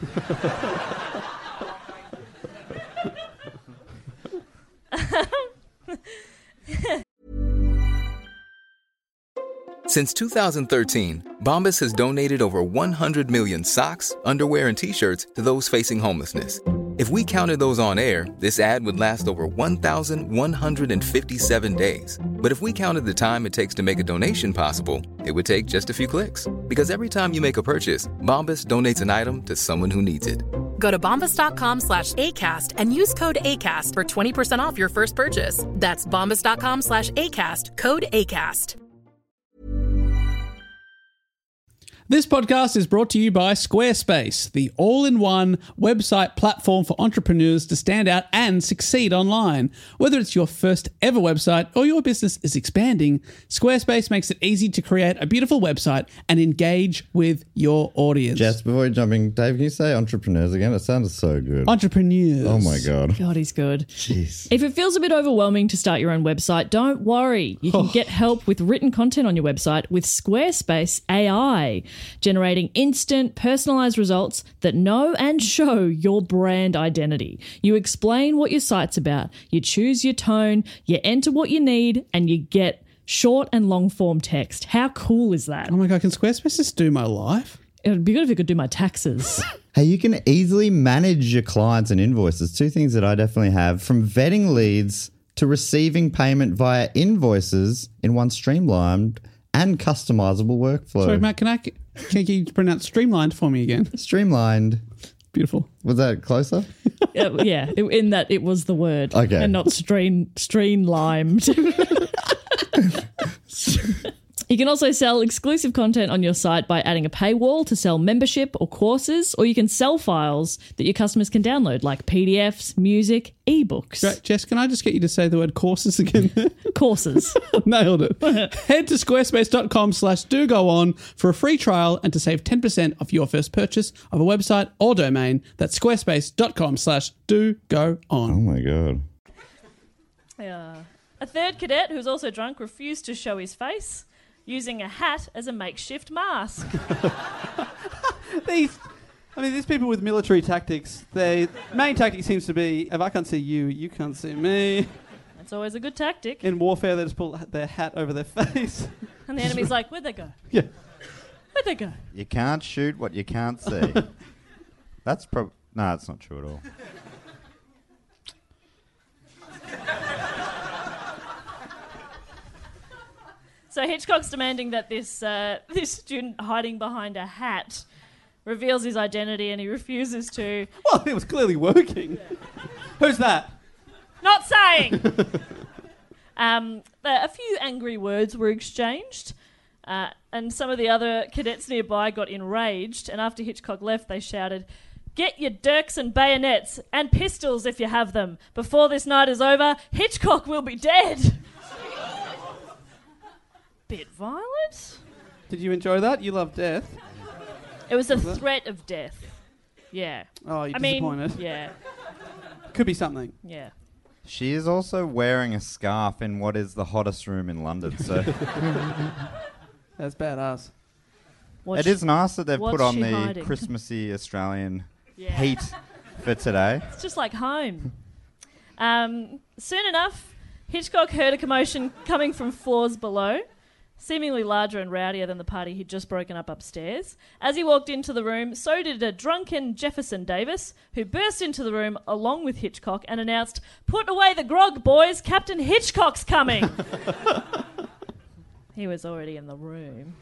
Since two thousand thirteen, Bombas has donated over one hundred million socks, underwear, and T-shirts to those facing homelessness. If we counted those on air, this ad would last over one thousand one hundred fifty-seven days. But if we counted the time it takes to make a donation possible, it would take just a few clicks. Because every time you make a purchase, Bombas donates an item to someone who needs it. Go to bombas.com slash ACAST and use code ACAST for twenty percent off your first purchase. That's bombas.com slash ACAST, code ACAST. This podcast is brought to you by Squarespace, the all-in-one website platform for entrepreneurs to stand out and succeed online. Whether it's your first ever website or your business is expanding, Squarespace makes it easy to create a beautiful website and engage with your audience. Jess, before you jumping, Dave, can you say entrepreneurs again? It sounded so good. Entrepreneurs. Oh my God. God, he's good. Jeez. If it feels a bit overwhelming to start your own website, don't worry. You can Oh. get help with written content on your website with Squarespace A I, generating instant, personalized results that know and show your brand identity. You explain what your site's about, you choose your tone, you enter what you need, and you get short and long form text. How cool is that? Oh my God, can Squarespace just do my life? It would be good if it could do my taxes. Hey, you can easily manage your clients and invoices. Two things that I definitely have, from vetting leads to receiving payment via invoices in one streamlined and customizable workflow. Sorry, Matt, can I can you pronounce streamlined for me again? Streamlined. Beautiful. Was that closer? yeah, yeah, in that it was the word. Okay. And not stream, stream-limed. You can also sell exclusive content on your site by adding a paywall to sell membership or courses, or you can sell files that your customers can download, like P D Fs, music, ebooks. Right, Jess, can I just get you to say the word courses again? Courses. Nailed it. Head to squarespace.com slash do go on for a free trial and to save ten percent off your first purchase of a website or domain. That's squarespace.com slash do go on. Oh my God. Yeah. A third cadet, who was also drunk, refused to show his face, using a hat as a makeshift mask. These, I mean, these people with military tactics, their main tactic seems to be, if I can't see you, you can't see me. That's always a good tactic. In warfare, they just pull their hat over their face. And the enemy's like, where'd they go? Yeah. Where'd they go? You can't shoot what you can't see. That's prob... No, that's not true at all. So Hitchcock's demanding that this uh, this student hiding behind a hat reveals his identity, and he refuses to. Well, it was clearly working. Who's that? Not saying. um, a few angry words were exchanged, uh, and some of the other cadets nearby got enraged. And after Hitchcock left, they shouted, "Get your dirks and bayonets and pistols if you have them. Before this night is over, Hitchcock will be dead." Bit violent. Did you enjoy that? You love death. It was a Was it? threat of death. Yeah. Oh, you're I mean, disappointed. yeah. Could be something. Yeah. She is also wearing a scarf in what is the hottest room in London, so... That's badass. It is nice that they've what's put on she the hiding? Christmassy Australian Yeah. heat for today. It's just like home. Um, soon enough, Hitchcock heard a commotion coming from floors below, seemingly larger and rowdier than the party he'd just broken up upstairs. As he walked into the room, so did a drunken Jefferson Davis, who burst into the room along with Hitchcock and announced, "Put away the grog, boys, Captain Hitchcock's coming." He was already in the room.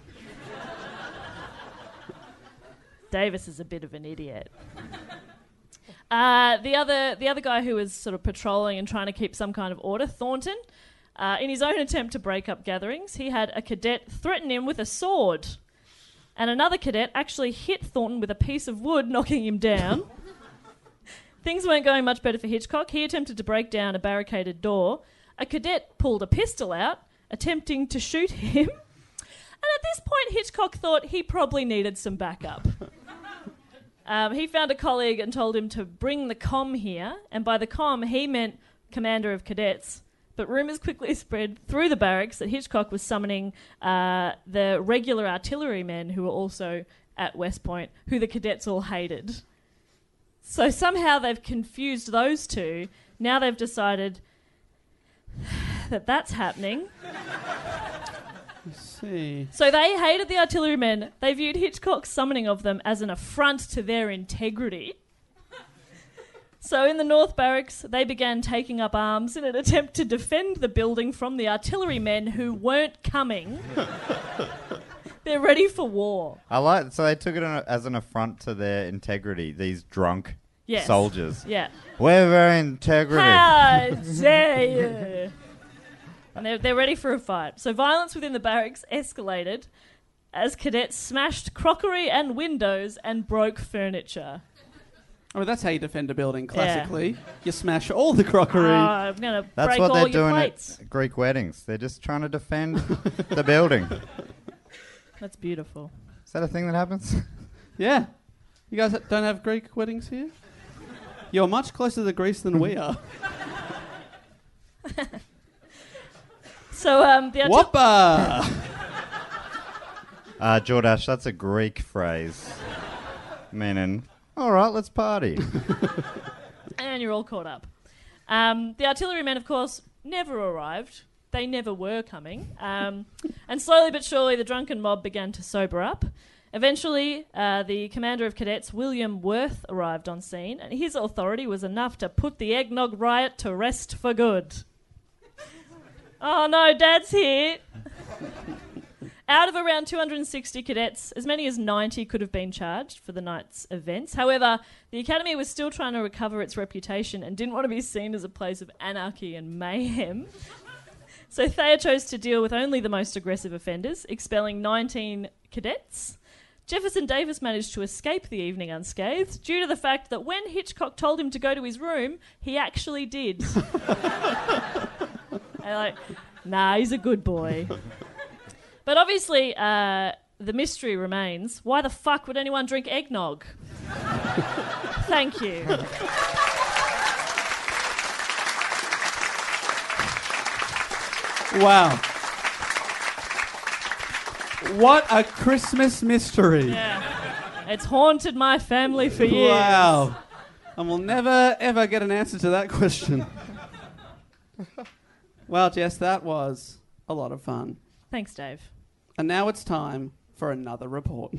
Davis is a bit of an idiot. Uh, the other the other guy who was sort of patrolling and trying to keep some kind of order, Thornton, uh, in his own attempt to break up gatherings, he had a cadet threaten him with a sword. And another cadet actually hit Thornton with a piece of wood, knocking him down. Things weren't going much better for Hitchcock. He attempted to break down a barricaded door. A cadet pulled a pistol out, attempting to shoot him. And at this point, Hitchcock thought he probably needed some backup. Um, he found a colleague and told him to bring the comm here, and by the comm he meant commander of cadets. But rumours quickly spread through the barracks that Hitchcock was summoning uh, the regular artillerymen who were also at West Point, who the cadets all hated. So somehow they've confused those two. Now they've decided that that's happening. Let's see. So they hated the artillerymen. They viewed Hitchcock's summoning of them as an affront to their integrity. So in the North Barracks, they began taking up arms in an attempt to defend the building from the artillerymen who weren't coming. They're ready for war. I like... So they took it on a, as an affront to their integrity, these drunk Yes. soldiers. Yeah. We're very integrity. How dare you? And they're, they're ready for a fight. So violence within the barracks escalated, as cadets smashed crockery and windows and broke furniture. I mean, that's how you defend a building, classically. Yeah. You smash all the crockery. Oh, I'm going to break That's what all they're your doing plates. at Greek weddings. They're just trying to defend the building. That's beautiful. Is that a thing that happens? Yeah. You guys don't have Greek weddings here? You're much closer to Greece than we are. So, um... the Whoppa! uh, Jordash, that's a Greek phrase. Meaning... All right, let's party. And you're all caught up. Um, the artillerymen, of course, never arrived. They never were coming. Um, and slowly but surely, the drunken mob began to sober up. Eventually, uh, the commander of cadets, William Worth, arrived on scene, and his authority was enough to put the eggnog riot to rest for good. Oh no, Dad's here! Out of around two hundred sixty cadets, as many as ninety could have been charged for the night's events. However, the Academy was still trying to recover its reputation and didn't want to be seen as a place of anarchy and mayhem. So Thayer chose to deal with only the most aggressive offenders, expelling nineteen cadets. Jefferson Davis managed to escape the evening unscathed due to the fact that when Hitchcock told him to go to his room, he actually did. And like, nah, he's a good boy. But obviously, uh, the mystery remains. Why the fuck would anyone drink eggnog? Thank you. Wow. What a Christmas mystery. Yeah. It's haunted my family for years. Wow. And we'll never, ever get an answer to that question. Well, Jess, that was a lot of fun. Thanks, Dave. And now it's time for another report.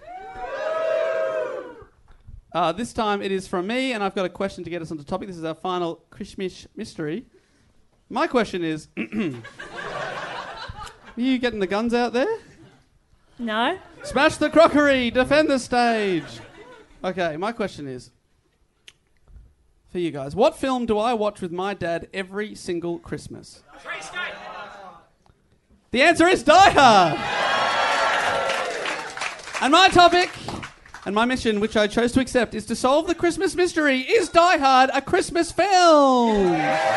uh, this time it is from me, and I've got a question to get us on the topic. This is our final Christmas mystery. My question is, are you getting the guns out there? No. Smash the crockery, defend the stage. Okay, my question is, for you guys, what film do I watch with my dad every single Christmas? The answer is Die Hard! And my topic, and my mission, which I chose to accept, is to solve the Christmas mystery. Is Die Hard a Christmas film?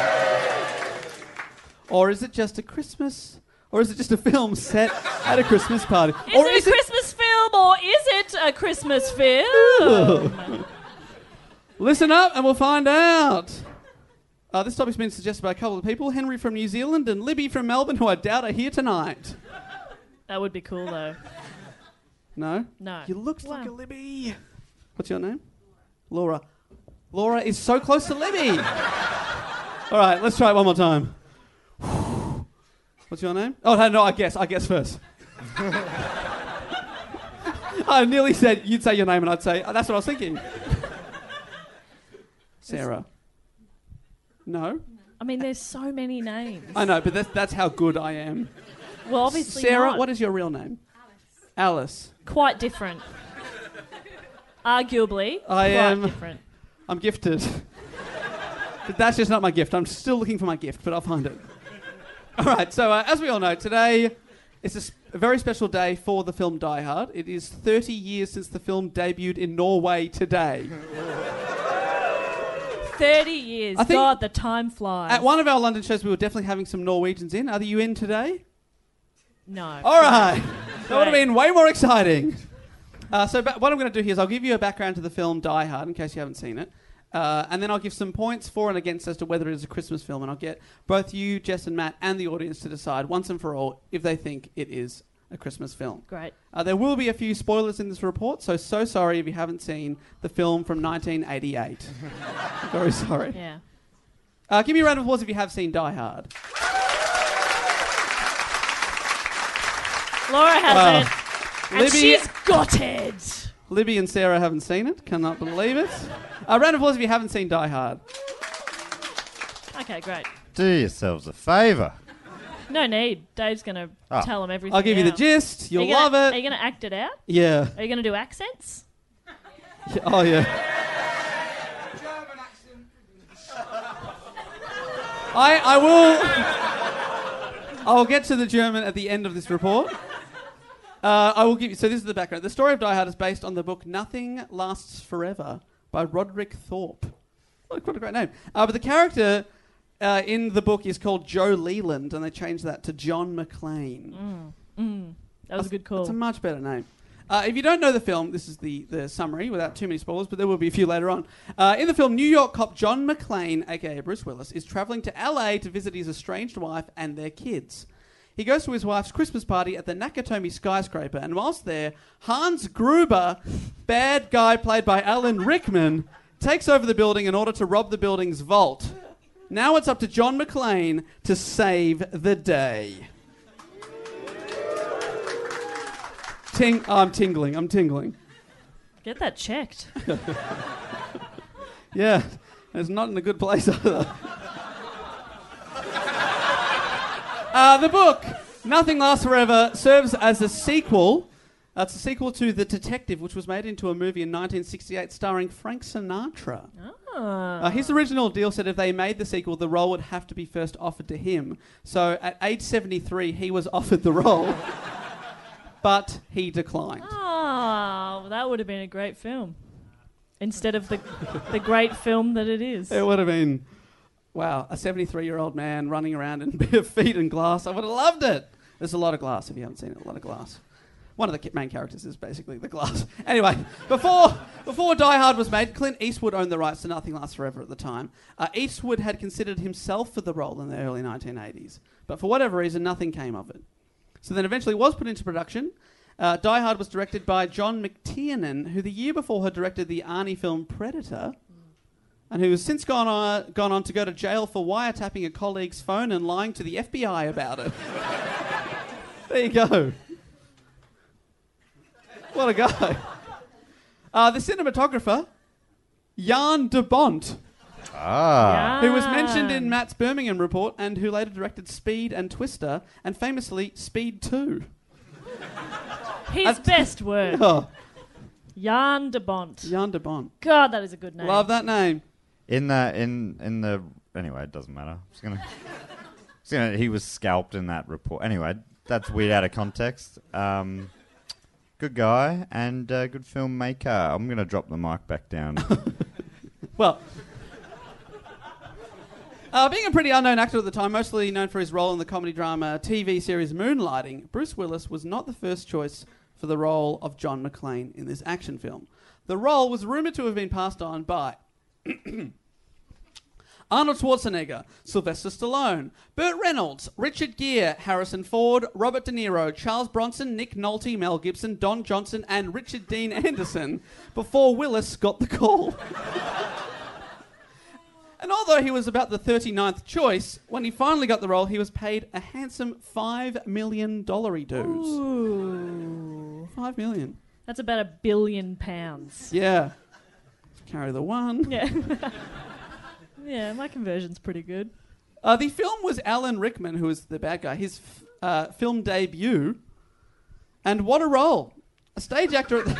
Or is it just a Christmas... Or is it just a film set at a Christmas party? Is or it is a Christmas film or is it a Christmas film? Listen up and we'll find out. Uh, this topic's been suggested by a couple of people. Henry from New Zealand and Libby from Melbourne, who I doubt are here tonight. That would be cool, though. No? No. You looked Wow. like a Libby. What's your name? Laura. Laura is so close to Libby. All right, let's try it one more time. What's your name? Oh, no, no, I guess. I guess first. I nearly said you'd say your name and I'd say, oh, that's what I was thinking. Sarah. No? I mean, there's so many names. I know, but that's, that's how good I am. Well, obviously Sarah, not. what is your real name? Alice. Quite different. Arguably, I quite am. different. I'm gifted. But that's just not my gift. I'm still looking for my gift, but I'll find it. All right, so uh, as we all know, today is a, sp- a very special day for the film Die Hard. It is thirty years since the film debuted in Norway today. thirty years. I think God, the time flies. At one of our London shows, we were definitely having some Norwegians in. Are you in today? No. All right. That would have Great. been way more exciting. Uh, so ba- what I'm going to do here is I'll give you a background to the film Die Hard, in case you haven't seen it. Uh, and then I'll give some points for and against as to whether it is a Christmas film. And I'll get both you, Jess and Matt, and the audience to decide once and for all if they think it is a Christmas film. Great. Uh, there will be a few spoilers in this report, so so sorry if you haven't seen the film from nineteen eighty-eight. Very sorry. Yeah. Uh, give me a round of applause if you have seen Die Hard. Laura hasn't. Wow. And Libby- she's got it. Libby and Sarah haven't seen it. Cannot believe it. A uh, round of applause if you haven't seen Die Hard. Okay, great. Do yourselves a favour. No need. Dave's going to Oh. tell them everything. I'll give you the now. gist. You'll Are you gonna- love it. Are you going to act it out? Yeah. Are you going to do accents? Yeah, oh, yeah. I, I will... I'll get to the German at the end of this report. Uh, I will give you. So this is the background. The story of Die Hard is based on the book Nothing Lasts Forever by Roderick Thorpe. What a great name. Uh, but the character uh, in the book is called Joe Leland, and they changed that to John McClane. Mm. Mm. That was a good call. It's a much better name. Uh, if you don't know the film, this is the, the summary without too many spoilers, but there will be a few later on. Uh, in the film, New York cop John McClane, aka Bruce Willis, is travelling to L A to visit his estranged wife and their kids. He goes to his wife's Christmas party at the Nakatomi skyscraper, and whilst there, Hans Gruber, bad guy played by Alan Rickman, takes over the building in order to rob the building's vault. Now it's up to John McClane to save the day. Ting- oh, I'm tingling, I'm tingling. Get that checked. Yeah, it's not in a good place either. uh, the book, Nothing Lasts Forever, serves as a sequel. Uh, it's a sequel to The Detective, which was made into a movie in nineteen sixty-eight starring Frank Sinatra. Ah. Uh, his original deal said if they made the sequel, the role would have to be first offered to him. So at age seventy-three, he was offered the role, but he declined. Oh, that would have been a great film. Instead of the the great film that it is. It would have been, wow, a seventy-three-year-old man running around in bare feet and glass. I would have loved it. There's a lot of glass if you haven't seen it, a lot of glass. One of the main characters is basically the glass. Anyway, before before Die Hard was made, Clint Eastwood owned the rights to Nothing Lasts Forever at the time. Uh, Eastwood had considered himself for the role in the early nineteen eighties, but for whatever reason, nothing came of it. So then eventually was put into production. Uh, Die Hard was directed by John McTiernan, who the year before had directed the Arnie film Predator, and who has since gone on, gone on to go to jail for wiretapping a colleague's phone and lying to the F B I about it. There you go. What a guy. Uh, the cinematographer, Jan de Bont, Ah. who was mentioned in Matt's Birmingham report and who later directed Speed and Twister, and famously Speed two. His best work. Oh. Jan de Bont. Jan de Bont. God, that is a good name. Love that name. In the in in the anyway, it doesn't matter. It's gonna, it's gonna. He was scalped in that report. Anyway, that's weird out of context. Um, good guy and uh, good filmmaker. I'm gonna drop the mic back down. Well, uh, being a pretty unknown actor at the time, mostly known for his role in the comedy drama T V series Moonlighting, Bruce Willis was not the first choice for the role of John McClane in this action film. The role was rumoured to have been passed on by Arnold Schwarzenegger, Sylvester Stallone, Burt Reynolds, Richard Gere, Harrison Ford, Robert De Niro, Charles Bronson, Nick Nolte, Mel Gibson, Don Johnson, and Richard Dean Anderson before Willis got the call. And although he was about the thirty-ninth choice, when he finally got the role, he was paid a handsome five million dollars dues. Ooh. Five million. That's about a billion pounds. Yeah. Carry the one. Yeah. Yeah, my conversion's pretty good. Uh, the film was Alan Rickman, who was the bad guy, his f- uh, film debut. And what a role. A stage actor at the...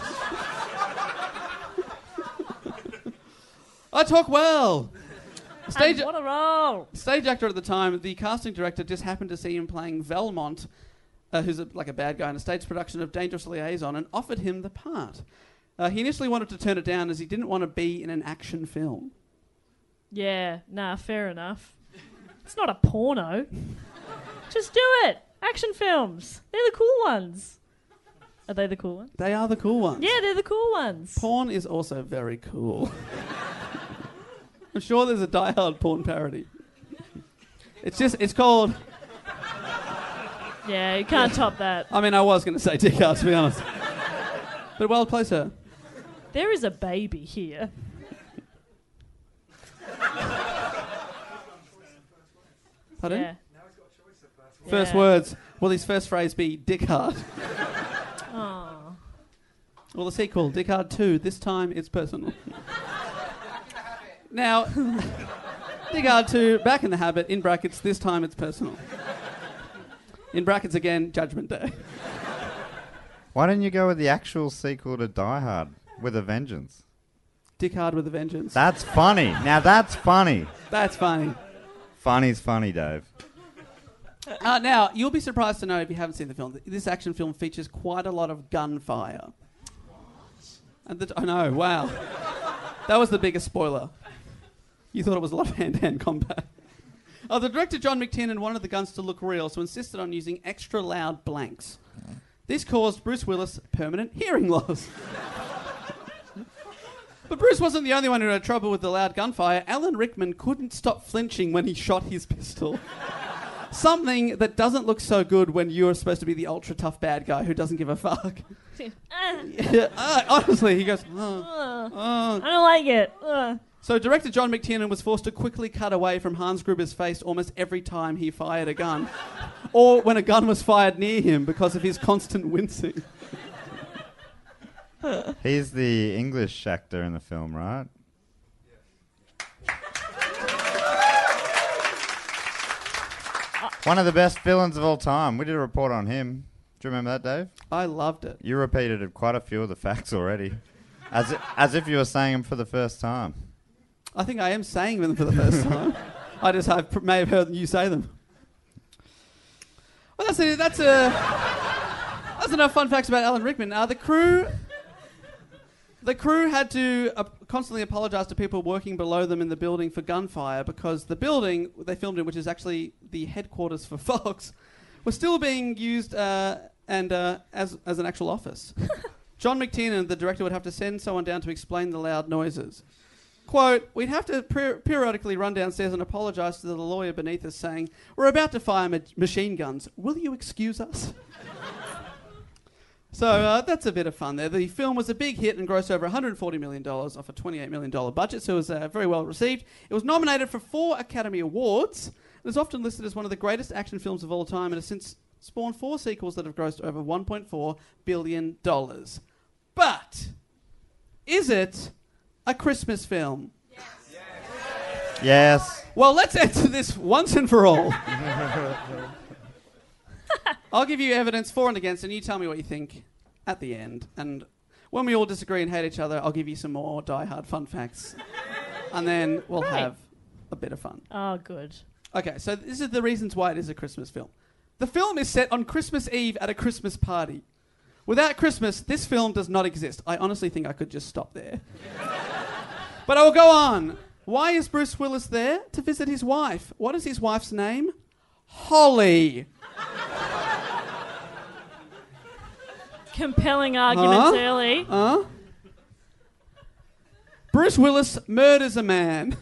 I talk well. Stage And what a role. Stage actor at the time, the casting director just happened to see him playing Velmont, uh, who's a, like a bad guy in a stage production of Dangerous Liaison, and offered him the part. Uh, he initially wanted to turn it down as he didn't want to be in an action film. Yeah, nah, fair enough. It's not a porno. Just do it. Action films. They're the cool ones. Are they the cool ones? They are the cool ones. Yeah, they're the cool ones. Porn is also very cool. I'm sure there's a Die Hard porn parody. It's just, it's called... Yeah, you can't top that. I mean, I was going to say Dick Hard, to be honest. But well played, sir. There is a baby here. Pardon? Yeah. First Yeah. words. Will his first phrase be Dick Hard? Oh. Well, the sequel, Dick Hard two, this time it's personal. Now, Dick Hard two, back in the habit, in brackets, this time it's personal. In brackets again, Judgment Day. Why didn't you go with the actual sequel to Die Hard, With a Vengeance? Dick Hard with a Vengeance. Uh, now, you'll be surprised to know if you haven't seen the film, that this action film features quite a lot of gunfire. And the, I know, wow. That was the biggest spoiler. You thought it was a lot of hand-to-hand combat. Oh, the director, John McTiernan, wanted the guns to look real, so insisted on using extra loud blanks. This caused Bruce Willis permanent hearing loss. But Bruce wasn't the only one who had trouble with the loud gunfire. Alan Rickman couldn't stop flinching when he shot his pistol. Something that doesn't look so good when you're supposed to be the ultra-tough bad guy who doesn't give a fuck. yeah, uh, honestly, he goes, oh, Uh, oh. I don't like it. Uh. So director John McTiernan was forced to quickly cut away from Hans Gruber's face almost every time he fired a gun. Or when a gun was fired near him because of his constant wincing. He's the English actor in the film, right? One of the best villains of all time. We did a report on him. Do you remember that, Dave? I loved it. You repeated quite a few of the facts already. As, i- as if you were saying them for the first time. I think I am saying them for the first time. I just have, pr- may have heard you say them. Well, that's a, that's a, that's enough fun facts about Alan Rickman. Uh, the crew, the crew had to uh, constantly apologise to people working below them in the building for gunfire because the building they filmed in, which is actually the headquarters for Fox, was still being used uh, and uh, as as an actual office. John McTiernan, the director, would have to send someone down to explain the loud noises. Quote, we'd have to per- periodically run downstairs and apologise to the lawyer beneath us saying, we're about to fire ma- machine guns. Will you excuse us? So uh, that's a bit of fun there. The film was a big hit and grossed over one hundred forty million dollars off a twenty-eight million dollars budget, so it was uh, very well received. It was nominated for four Academy Awards. It is often listed as one of the greatest action films of all time and has since spawned four sequels that have grossed over one point four billion dollars. But is it a Christmas film? Yes. Yes. Well, let's answer this once and for all. I'll give you evidence for and against, and you tell me what you think at the end. And when we all disagree and hate each other, I'll give you some more die-hard fun facts. And then we'll Great. have a bit of fun. Oh, good. Okay, so this is the reasons why it is a Christmas film. The film is set on Christmas Eve at a Christmas party. Without Christmas, this film does not exist. I honestly think I could just stop there. But I will go on. Why is Bruce Willis there? To visit his wife. What is his wife's name? Holly. Compelling arguments Huh? early. Huh? Bruce Willis murders a man.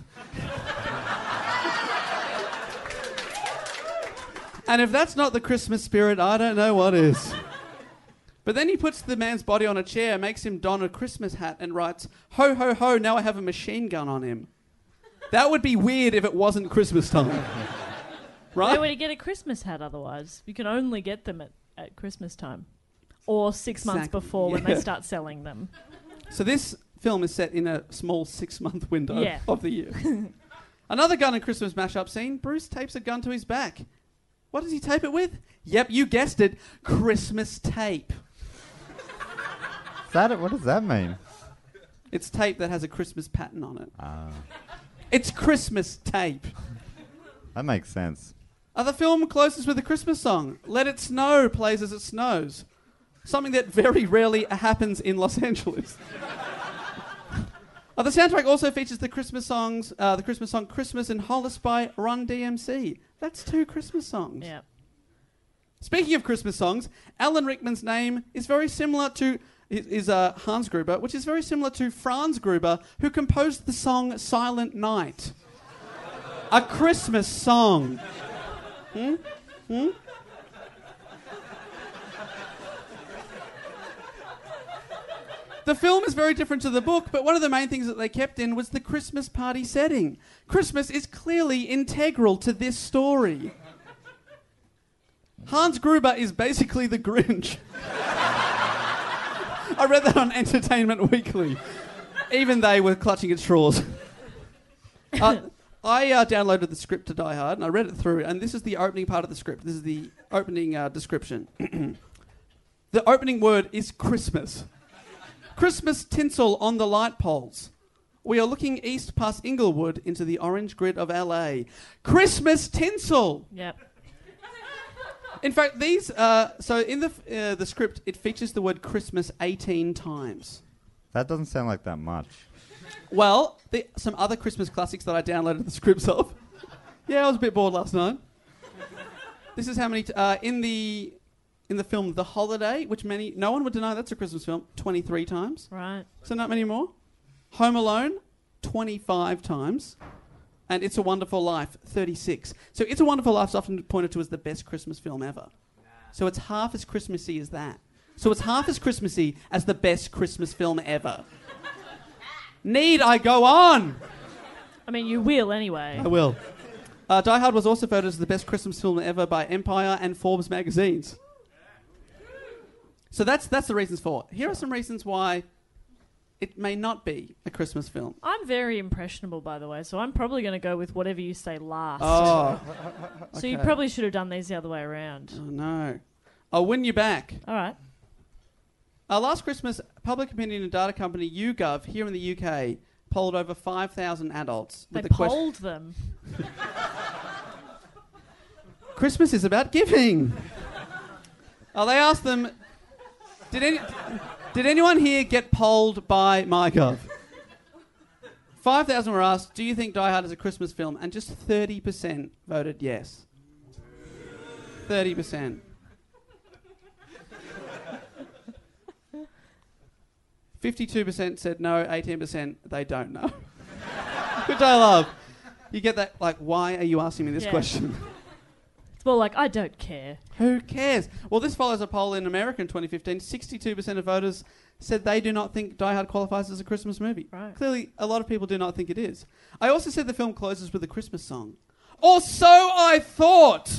And if that's not the Christmas spirit, I don't know what is. But then he puts the man's body on a chair, makes him don a Christmas hat and writes, ho, ho, ho, now I have a machine gun on him. That would be weird if it wasn't Christmas time. Right? Where would he get a Christmas hat otherwise? You can only get them at, at Christmas time. Or six months Exactly, before when yeah. they start selling them. So this film is set in a small six-month window Yeah. of the year. Another gun and Christmas mashup scene. Bruce tapes a gun to his back. What does he tape it with? Yep, you guessed it. Christmas tape. Is that it? What does that mean? It's tape that has a Christmas pattern on it. Ah, It's Christmas tape. that makes sense. Uh, the film closes with a Christmas song. Let It Snow plays as it snows. Something that very rarely happens in Los Angeles. uh, the soundtrack also features the Christmas songs, uh, the Christmas song Christmas in Hollis by Run D M C. That's two Christmas songs. Yeah. Speaking of Christmas songs, Alan Rickman's name is very similar to is, is uh, Hans Gruber, which is very similar to Franz Gruber, who composed the song Silent Night. A Christmas song. Hmm? Hmm? The film is very different to the book, but one of the main things that they kept in was the Christmas party setting. Christmas is clearly integral to this story. Hans Gruber is basically the Grinch. I read that on Entertainment Weekly. Even they were clutching at straws. Uh, I uh, downloaded the script to Die Hard and I read it through, and this is the opening part of the script. This is the opening uh, description. The opening word is Christmas. Christmas tinsel on the light poles. We are looking east past Inglewood into the orange grid of L A. Christmas tinsel! Yep. In fact, these. Uh, so in the uh, the script, it features the word Christmas eighteen times. That doesn't sound like that much. Well, the, some other Christmas classics that I downloaded the scripts of. Yeah, I was a bit bored last night. This is how many t- uh, in the in the film The Holiday, which many no one would deny that's a Christmas film. twenty-three times. Right. So not many more. Home Alone, twenty-five times. And It's a Wonderful Life, thirty-six. So It's a Wonderful Life is often pointed to as the best Christmas film ever. So it's half as Christmassy as that. So it's half as Christmassy as the best Christmas film ever. Need I go on? I mean, you will anyway. I will. Uh, Die Hard was also voted as the best Christmas film ever by Empire and Forbes magazines. So that's that's the reasons for it. Here are some reasons why it may not be a Christmas film. I'm very impressionable, by the way, so I'm probably going to go with whatever you say last. Oh. So you Okay. probably should have done these the other way around. Oh, no. I'll win you back. All right. Uh, last Christmas, public opinion and data company YouGov here in the U K polled over five thousand adults. They with the question- polled them. Christmas is about giving. Oh, they asked them, did, any, did anyone here get polled by MyGov? five thousand were asked, do you think Die Hard is a Christmas film? And just thirty percent voted yes. thirty percent. fifty-two percent said no, eighteen percent they don't know. Which I love. You get that, like, why are you asking me this Yeah. question? It's more like, I don't care. Who cares? Well, this follows a poll in America in twenty fifteen. sixty-two percent of voters said they do not think Die Hard qualifies as a Christmas movie. Right. Clearly, a lot of people do not think it is. I also said the film closes with a Christmas song. Or so I thought!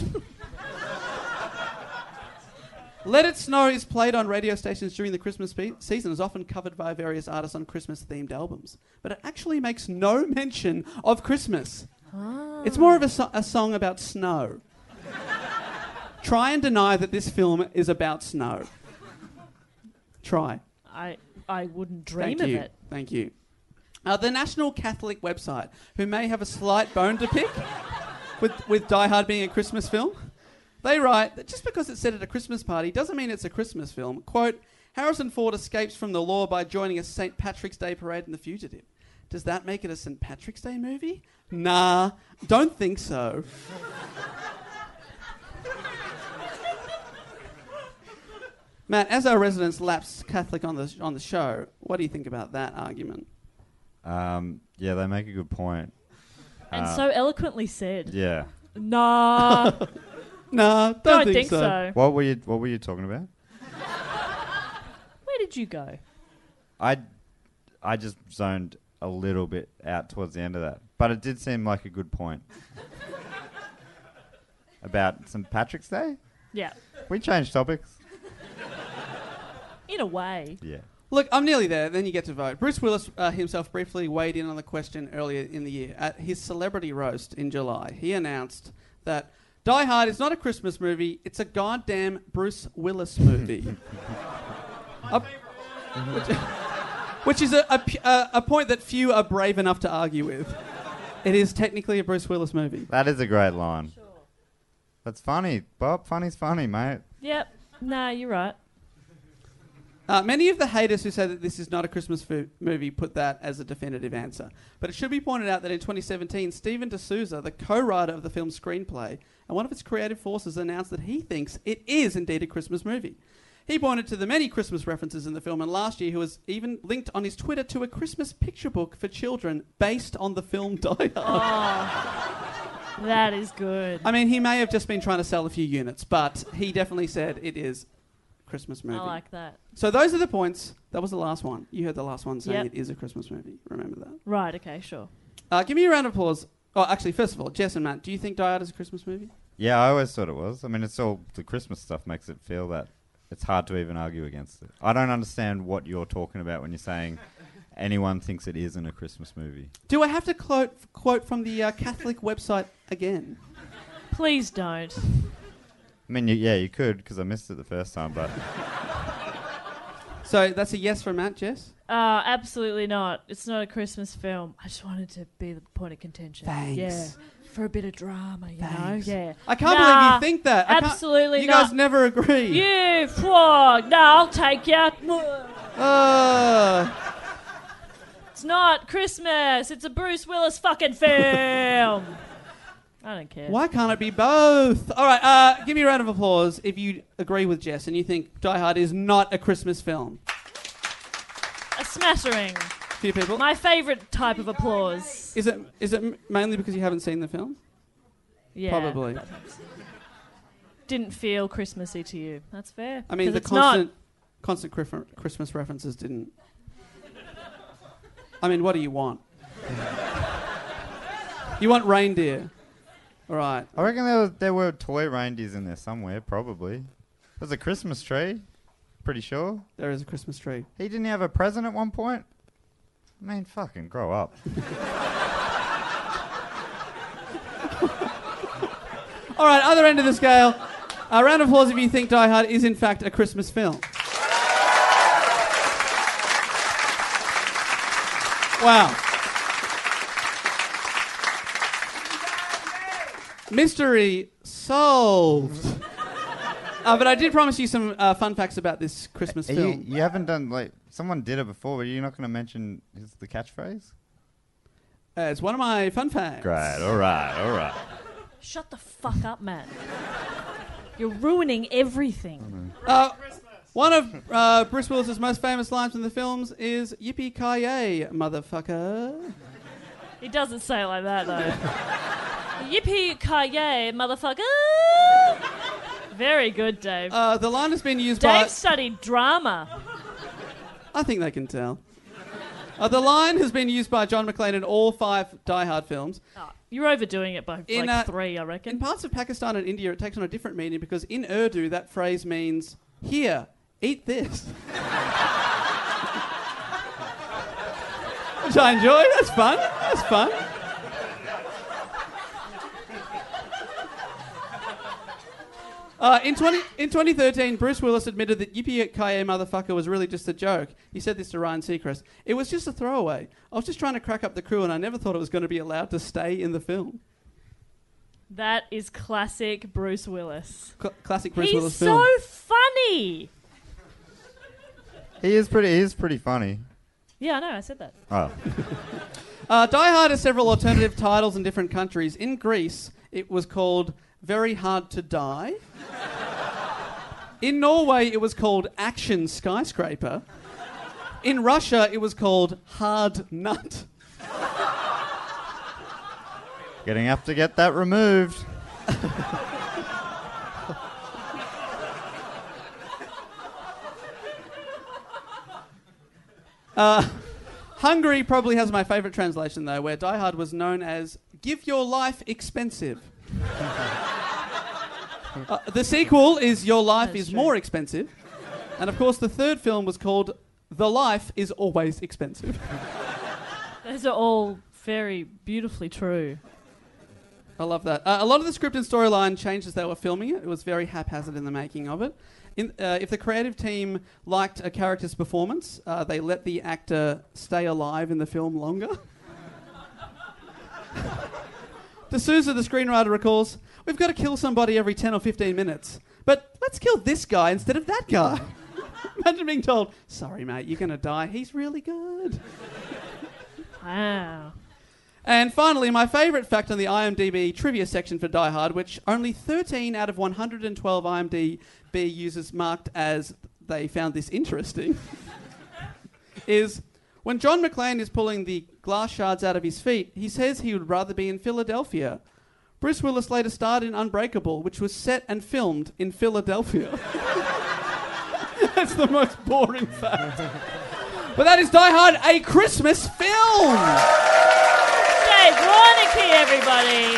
Let It Snow is played on radio stations during the Christmas spe- season, is often covered by various artists on Christmas-themed albums. But it actually makes no mention of Christmas. Ah. It's more of a, so- a song about snow. Try and deny that this film is about snow. Try. I I wouldn't dream Thank of you. it. Thank you. Uh, the National Catholic website, who may have a slight bone to pick with, with Die Hard being a Christmas film, they write that just because it's set at a Christmas party doesn't mean it's a Christmas film. Quote, Harrison Ford escapes from the law by joining a Saint Patrick's Day parade in The Fugitive. Does that make it a Saint Patrick's Day movie? Nah, don't think so. Matt, as our resident lapsed Catholic on the on the show, what do you think about that argument? Um, yeah, they make a good point. And Uh, so eloquently said. Yeah. Nah. Nah, don't, Don't think, think so. so. What were you What were you talking about? Where did you go? I, I just zoned a little bit out towards the end of that, but it did seem like a good point. About Saint Patrick's Day? Yeah. We changed topics. In a way. Yeah. Look, I'm nearly there. Then you get to vote. Bruce Willis uh, himself briefly weighed in on the question earlier in the year. At his celebrity roast in July, he announced that Die Hard is not a Christmas movie, it's a goddamn Bruce Willis movie. a, which, which is a, a, pu- a, a point that few are brave enough to argue with. It is technically a Bruce Willis movie. That is a great line. Sure. That's funny. Bob, funny's funny, mate. Yep. Nah, you're right. Uh, many of the haters who say that this is not a Christmas fo- movie put that as a definitive answer. But it should be pointed out that in twenty seventeen, Stephen D'Souza, the co-writer of the film's screenplay and one of its creative forces, announced that he thinks it is indeed a Christmas movie. He pointed to the many Christmas references in the film, and last year he was even linked on his Twitter to a Christmas picture book for children based on the film Die Hard. Oh, that is good. I mean, he may have just been trying to sell a few units, but he definitely said it is Christmas movie. I like that. So those are the points. That was the last one. You heard the last one saying Yep. it is a Christmas movie. Remember that. Right, okay, sure. Uh, give me a round of applause. Oh, actually, first of all, Jess and Matt, do you think Die Hard is a Christmas movie? Yeah, I always thought it was. I mean, it's all the Christmas stuff makes it feel that it's hard to even argue against it. I don't understand what you're talking about when you're saying anyone thinks it isn't a Christmas movie. Do I have to quote, quote from the uh, Catholic website again? Please don't. I mean, you, yeah, you could, because I missed it the first time, but... So that's a yes from Matt, Jess? Uh, absolutely not. It's not a Christmas film. I just wanted to be the point of contention. Thanks. Yeah. For a bit of drama, you Thanks. know? Yeah. I can't Nah, believe you think that. I can't- absolutely you not. guys never agree. You fuck. No, I'll take you. Uh, It's not Christmas. It's a Bruce Willis fucking film. I don't care. why can't it be both? All right, uh, give me a round of applause if you agree with Jess and you think Die Hard is not a Christmas film. A smattering. Few people. My favourite type of applause. Is it is it m- mainly because you haven't seen the film? Yeah. Probably. Didn't feel Christmassy to you. That's fair. I mean, 'Cause the it's constant constant Chrisf- Christmas references didn't. I mean, what do you want? You want reindeer. All right. I reckon there, was, there were toy reindeers in there somewhere, probably. There's a Christmas tree, pretty sure. There is a Christmas tree. He didn't have a present at one point? I mean, fucking grow up. All right, other end of the scale. A round of applause if you think Die Hard is in fact a Christmas film. Wow. Mystery solved. Uh, but I did promise you some uh, fun facts about this Christmas You, film. you haven't done, like, someone did it before, but you're not going to mention his, the catchphrase? Uh, it's one of my fun facts. Great, all right, all right. Shut the fuck up, Matt. You're ruining everything. Uh, one of uh, Bruce Willis's most famous lines from the films is "Yippee-ki-yay, motherfucker." He doesn't say it like that, though. Yippee-ki-yay, motherfucker. Very good, Dave. Uh, the line has been used Dave by... studied drama. I think they can tell. Uh, the line has been used by John McClane in all five Die Hard films. Oh, you're overdoing it by In, like uh, three, I reckon. In parts of Pakistan and India, it takes on a different meaning because in Urdu, that phrase means, here, eat this. Which I enjoy. That's fun. That's fun. Uh, in, twenty, in twenty thirteen, Bruce Willis admitted that Yippee-ki-yay motherfucker was really just a joke. He said this to Ryan Seacrest. It was just a throwaway. I was just trying to crack up the crew and I never thought it was going to be allowed to stay in the film. That is classic Bruce Willis. Cl- classic Bruce He's Willis so film. funny. He is pretty, he is pretty funny. Yeah, I know, I said that. Oh. Uh, Die Hard has several alternative titles in different countries. In Greece, it was called Very Hard to Die. In Norway, it was called Action Skyscraper. In Russia, it was called Hard Nut. Getting up to get that removed. Uh, Hungary probably has my favourite translation, though, where Die Hard was known as Give Your Life Expensive. uh, the sequel is Your Life That's is true. More Expensive. And, of course, the third film was called The Life is Always Expensive. Those are all very beautifully true. I love that. Uh, a lot of the script and storyline changed as they were filming it. It was very haphazard in the making of it. In, uh, if the creative team liked a character's performance, uh, they let the actor stay alive in the film longer. D'Souza, the screenwriter, recalls, "We've got to kill somebody every ten or fifteen minutes, but let's kill this guy instead of that guy." Imagine being told, "Sorry, mate, you're going to die. He's really good." Wow. And finally, my favourite fact on the IMDb trivia section for Die Hard, which only thirteen out of one hundred twelve IMDb users marked as they found this interesting, is when John McClane is pulling the glass shards out of his feet, he says he would rather be in Philadelphia. Bruce Willis later starred in Unbreakable, which was set and filmed in Philadelphia. That's the most boring fact. But that is Die Hard, a Christmas film! Dave Warnicky, everybody.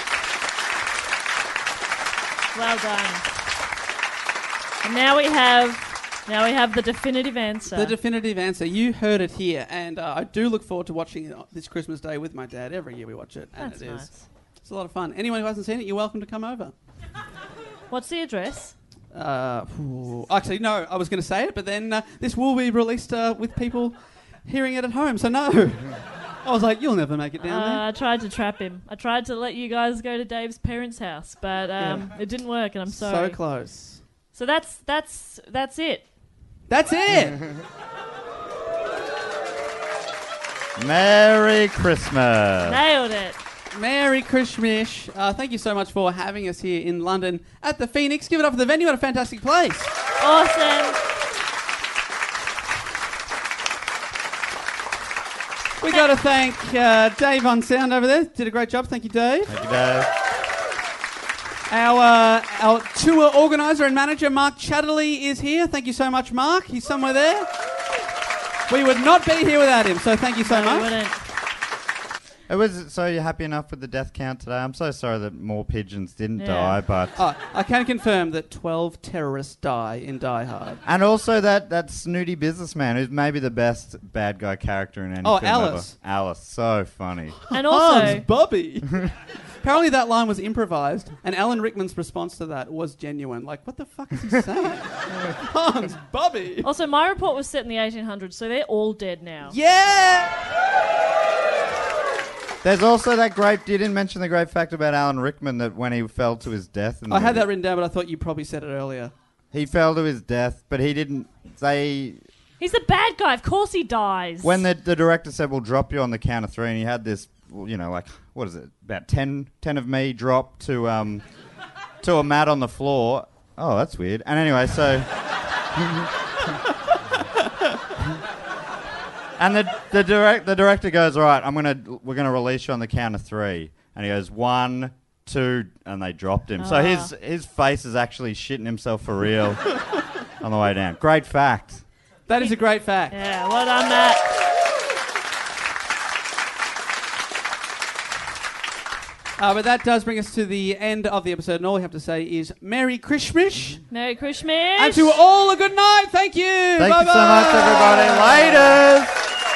Well done. And now we have, now we have the definitive answer. The definitive answer. You heard it here, and uh, I do look forward to watching it this Christmas Day with my dad. Every year we watch it, and That's it is. nice. It's a lot of fun. Anyone who hasn't seen it, you're welcome to come over. What's the address? Uh, ooh, actually, no, I was going to say it, but then uh, this will be released uh, with people hearing it at home, so no. I was like, you'll never make it down Uh, there. I tried to trap him. I tried to let you guys go to Dave's parents' house, but um, Yeah. it didn't work, and I'm sorry. So close. So that's that's that's it. That's it. Merry Christmas. Nailed it. Merry Christmas. Uh, thank you so much for having us here in London at the Phoenix. Give it up for the venue. What a fantastic place. Awesome. We got to thank uh, Dave on sound over there. Did a great job. Thank you, Dave. Thank you, Dave. Our, uh, our tour organiser and manager, Mark Chatterley, is here. Thank you so much, Mark. He's somewhere there. We would not be here without him, so thank you so No, much. we wouldn't. It was so you're happy enough with the death count today? I'm so sorry that more pigeons didn't Yeah. die, but Oh, I can confirm that twelve terrorists die in Die Hard. and also that that snooty businessman who's maybe the best bad guy character in any Oh, film Alice. ever. Alice, so funny. And also, Hans Bobby. Apparently that line was improvised, and Alan Rickman's response to that was genuine. Like, what the fuck is he saying? Hans Bobby. also, my report was set in the eighteen hundreds, so they're all dead now. Yeah! There's also that great. You didn't mention the great fact about Alan Rickman that when he fell to his death. In the I had movie- that written down, but I thought you probably said it earlier. He fell to his death, but he didn't. They He's the bad guy. Of course he dies. when the the director said, "We'll drop you on the count of three," and he had this, well, you know, like what is it? About ten, ten of me drop to um to a mat on the floor. Oh, that's weird. And anyway, so. And the the direct the director goes, all right, I'm gonna we're gonna release you on the count of three, and he goes one, two, and they dropped him. So Ah. his his face is actually shitting himself for real on the way down. Great fact. That is a great fact. Yeah, well done, Matt. Uh, but that does bring us to the end of the episode, and all we have to say is Merry Christmas, Merry Christmas. and to all a good night. Thank you. Thank Bye-bye. you so much, everybody. Later.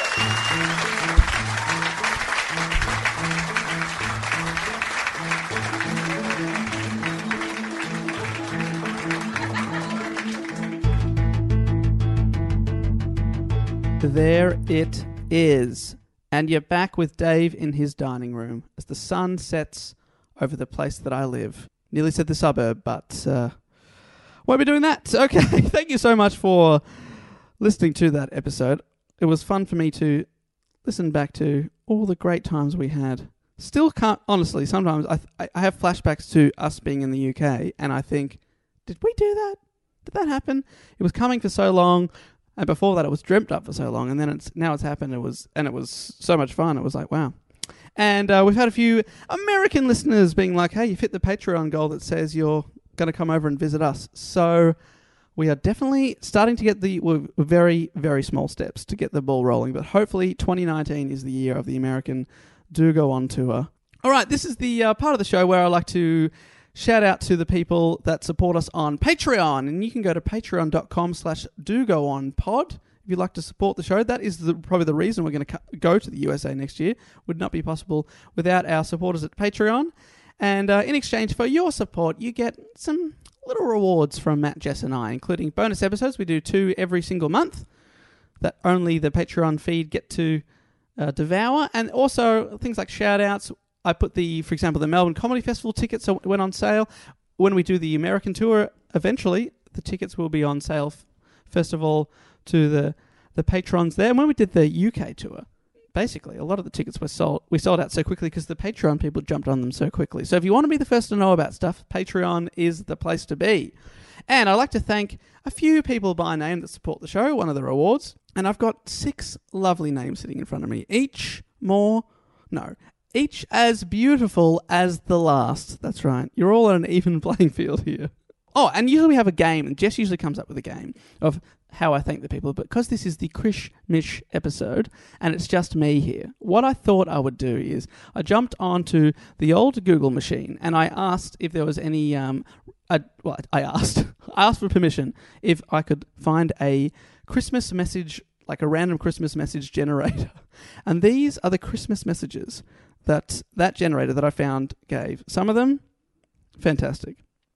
There it is. And you're back with Dave in his dining room as the sun sets over the place that I live. Nearly said the suburb, but uh, won't be doing that. Okay, thank you so much for listening to that episode. It was fun for me to listen back to all the great times we had. Still can't, honestly, sometimes I, th- I have flashbacks to us being in the U K, and I think, did we do that? Did that happen? It was coming for so long. And before that, it was dreamt up for so long, and then it's now it's happened. It was and it was so much fun. It was like wow. And uh, we've had a few American listeners being like, "Hey, you've hit the Patreon goal that says you're going to come over and visit us." So we are definitely starting to get the we're very very small steps to get the ball rolling. But hopefully, twenty nineteen is the year of the American Do Go On tour. All right, this is the uh, part of the show where I like to shout out to the people that support us on Patreon, and you can go to patreon.com slash do go on pod if you'd like to support the show. That is the, probably the reason we're going to go to the U S A next year. Would not be possible without our supporters at Patreon. And uh, in exchange for your support, you get some little rewards from Matt, Jess, and I, including bonus episodes. We do two every single month that only the Patreon feed get to uh, devour, and also things like shout-outs. I put the, for example, the Melbourne Comedy Festival tickets went on sale. When we do the American tour, eventually, the tickets will be on sale, f- first of all, to the, the patrons there. And when we did the U K tour, basically, a lot of the tickets were sold. We sold out so quickly because the Patreon people jumped on them so quickly. So if you want to be the first to know about stuff, Patreon is the place to be. And I'd like to thank a few people by name that support the show, one of the rewards. And I've got six lovely names sitting in front of me, each more, no, each as beautiful as the last. That's right. You're all on an even playing field here. Oh, and usually we have a game, and Jess usually comes up with a game of how I thank the people, but because this is the Krish Mish episode, and it's just me here, what I thought I would do is I jumped onto the old Google machine, and I asked if there was any, um, I, well, I asked, I asked for permission if I could find a Christmas message, like a random Christmas message generator. And these are the Christmas messages that that generator that I found gave. Some of them, fantastic.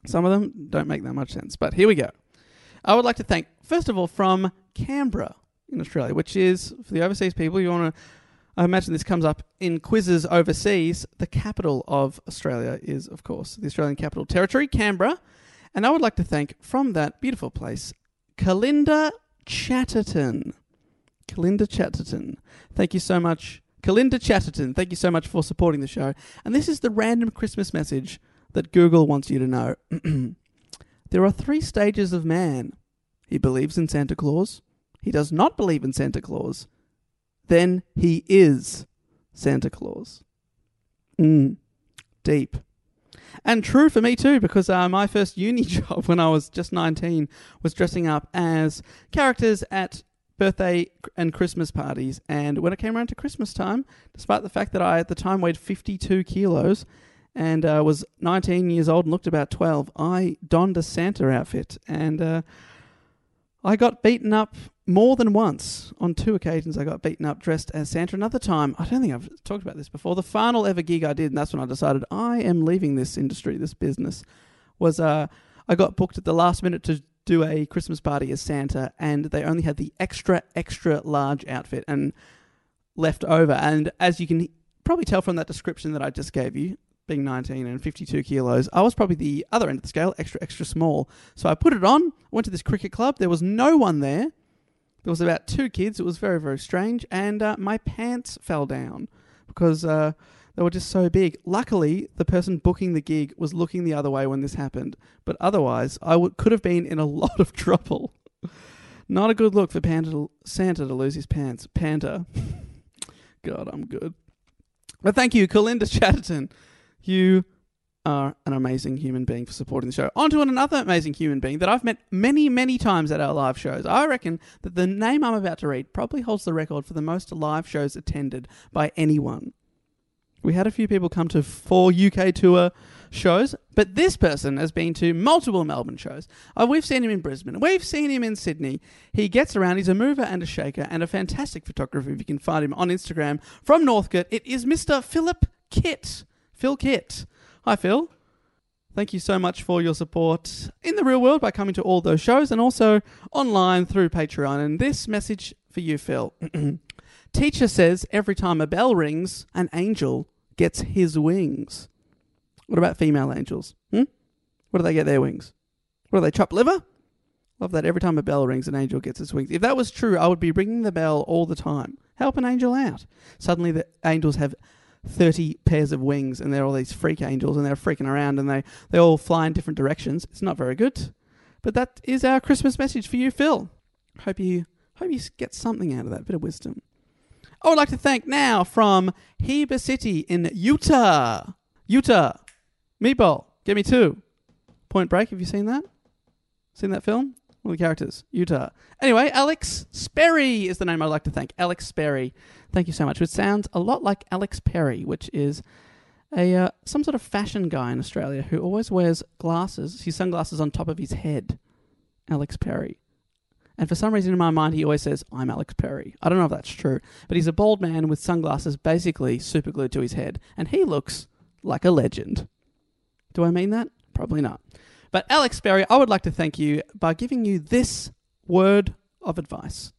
Some of them don't make that much sense, but here we go. I would like to thank, first of all, from Canberra in Australia, which is, for the overseas people, you want to, I imagine this comes up in quizzes overseas. The capital of Australia is, of course, the Australian Capital Territory, Canberra. And I would like to thank, from that beautiful place, Kalinda Chatterton. Kalinda Chatterton. Thank you so much. Kalinda Chatterton, thank you so much for supporting the show. And this is the random Christmas message that Google wants you to know. There are three stages of man. He believes in Santa Claus. He does not believe in Santa Claus. Then he is Santa Claus. Mm, deep. And true for me too, because uh, my first uni job when I was just nineteen was dressing up as characters at birthday and Christmas parties. And when it came around to Christmas time, despite the fact that I at the time weighed fifty-two kilos and uh, was nineteen years old and looked about twelve, I donned a Santa outfit. And uh, I got beaten up more than once. On two occasions I got beaten up dressed as Santa. Another time, I don't think I've talked about this before, the final ever gig I did, and that's when I decided I am leaving this industry, this business, was uh, I got booked at the last minute to do a Christmas party as Santa, and they only had the extra, extra large outfit and left over. And as you can probably tell from that description that I just gave you, being nineteen and fifty-two kilos, I was probably the other end of the scale, extra, extra small. So I put it on, went to this cricket club. There was no one there. There was about two kids. It was very, very strange. And uh, my pants fell down because uh, they were just so big. Luckily, the person booking the gig was looking the other way when this happened. But otherwise, I w- could have been in a lot of trouble. Not a good look for Panta to, Santa to lose his pants. Panta. God, I'm good. But thank you, Kalinda Chatterton. You are an amazing human being for supporting the show. On to another amazing human being that I've met many, many times at our live shows. I reckon that the name I'm about to read probably holds the record for the most live shows attended by anyone. We had a few people come to four U K tour shows, but this person has been to multiple Melbourne shows. Uh, we've seen him in Brisbane. We've seen him in Sydney. He gets around. He's a mover and a shaker and a fantastic photographer if you can find him on Instagram. From Northcote, it is Mister Philip Kitt. Phil Kitt. Hi, Phil. Thank you so much for your support in the real world by coming to all those shows and also online through Patreon. And this message for you, Phil. Teacher says every time a bell rings, an angel gets his wings. What about female angels? Hmm? What do they get their wings? What do they, chop liver? Love that every time a bell rings, an angel gets his wings. If that was true, I would be ringing the bell all the time. Help an angel out. Suddenly the angels have thirty pairs of wings and they're all these freak angels and they're freaking around and they, they all fly in different directions. It's not very good. But that is our Christmas message for you, Phil. Hope you hope you get something out of that, bit of wisdom. I would like to thank now from Heber City in Utah. Utah. Meatball. Give me two. Point Break. Have you seen that? Seen that film? All the characters. Utah. Anyway, Alex Sperry is the name I'd like to thank. Alex Sperry. Thank you so much. It sounds a lot like Alex Perry, which is a uh, some sort of fashion guy in Australia who always wears glasses, his sunglasses on top of his head. Alex Perry. And for some reason in my mind, he always says, I'm Alex Perry. I don't know if that's true, but he's a bald man with sunglasses basically superglued to his head, and he looks like a legend. Do I mean that? Probably not. But Alex Sperry, I would like to thank you by giving you this word of advice.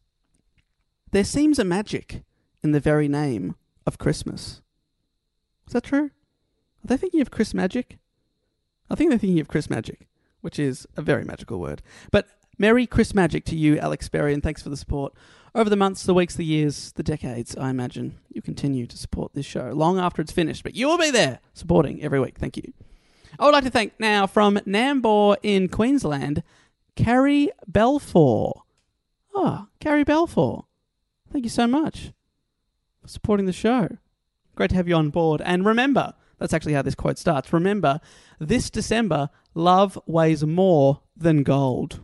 There seems a magic in the very name of Christmas. Is that true? Are they thinking of Chris Magic? I think they're thinking of Chris Magic, which is a very magical word. But Merry Chris Magic to you, Alex Sperry, and thanks for the support. Over the months, the weeks, the years, the decades, I imagine you continue to support this show long after it's finished, but you will be there supporting every week. Thank you. I would like to thank now from Nambour in Queensland, Carrie Belfour. Oh, Carrie Belfour. Thank you so much for supporting the show. Great to have you on board. And remember, that's actually how this quote starts. Remember, this December, love weighs more than gold.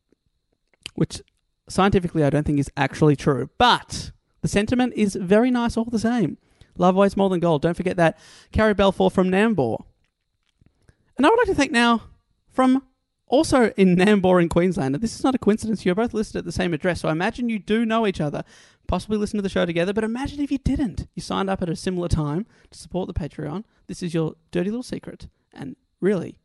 Which scientifically I don't think is actually true. But the sentiment is very nice all the same. Love weighs more than gold. Don't forget that. Carrie Belfour from Nambour. And I would like to thank now from also in Nambour in Queensland. And this is not a coincidence. You're both listed at the same address. So I imagine you do know each other. Possibly listen to the show together. But imagine if you didn't. You signed up at a similar time to support the Patreon. This is your dirty little secret. And really,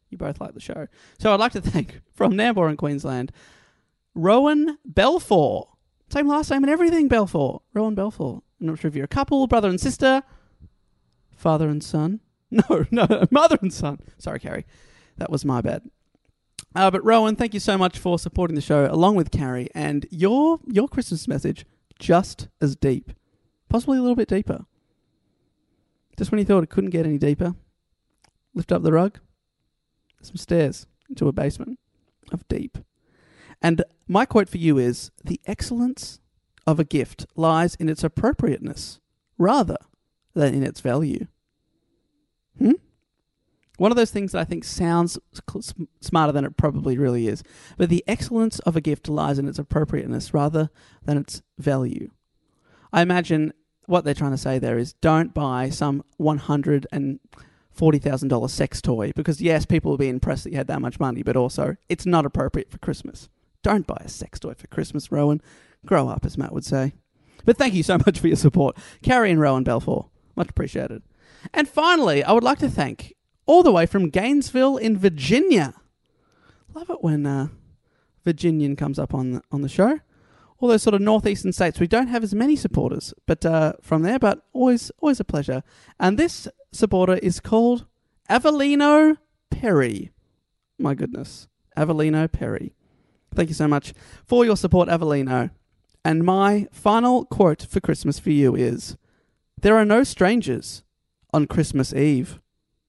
you both like the show. So I'd like to thank, from Nambour in Queensland, Rowan Belfour. Same last name and everything, Belfour. Rowan Belfour. I'm not sure if you're a couple, brother and sister, father and son. No, no, mother and son. Sorry, Carrie. That was my bad. Uh, but Rowan, thank you so much for supporting the show along with Carrie, and your your Christmas message just as deep, possibly a little bit deeper. Just when you thought it couldn't get any deeper, lift up the rug, some stairs into a basement of deep. And my quote for you is, the excellence of a gift lies in its appropriateness rather than in its value. Hmm? One of those things that I think sounds smarter than it probably really is. But the excellence of a gift lies in its appropriateness rather than its value. I imagine what they're trying to say there is, don't buy some one hundred forty thousand dollars sex toy, because yes, people will be impressed that you had that much money, but also it's not appropriate for Christmas. Don't buy a sex toy for Christmas, Rowan. Grow up, as Matt would say. But thank you so much for your support, Carrie and Rowan Belfour. Much appreciated. And finally, I would like to thank, all the way from Gainesville in Virginia. Love it when uh, Virginian comes up on the, on the show. All those sort of northeastern states. We don't have as many supporters but uh, from there, but always always a pleasure. And this supporter is called Avelino Perry. My goodness. Avelino Perry. Thank you so much for your support, Avelino. And my final quote for Christmas for you is, there are no strangers on Christmas Eve.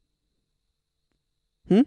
Hmm?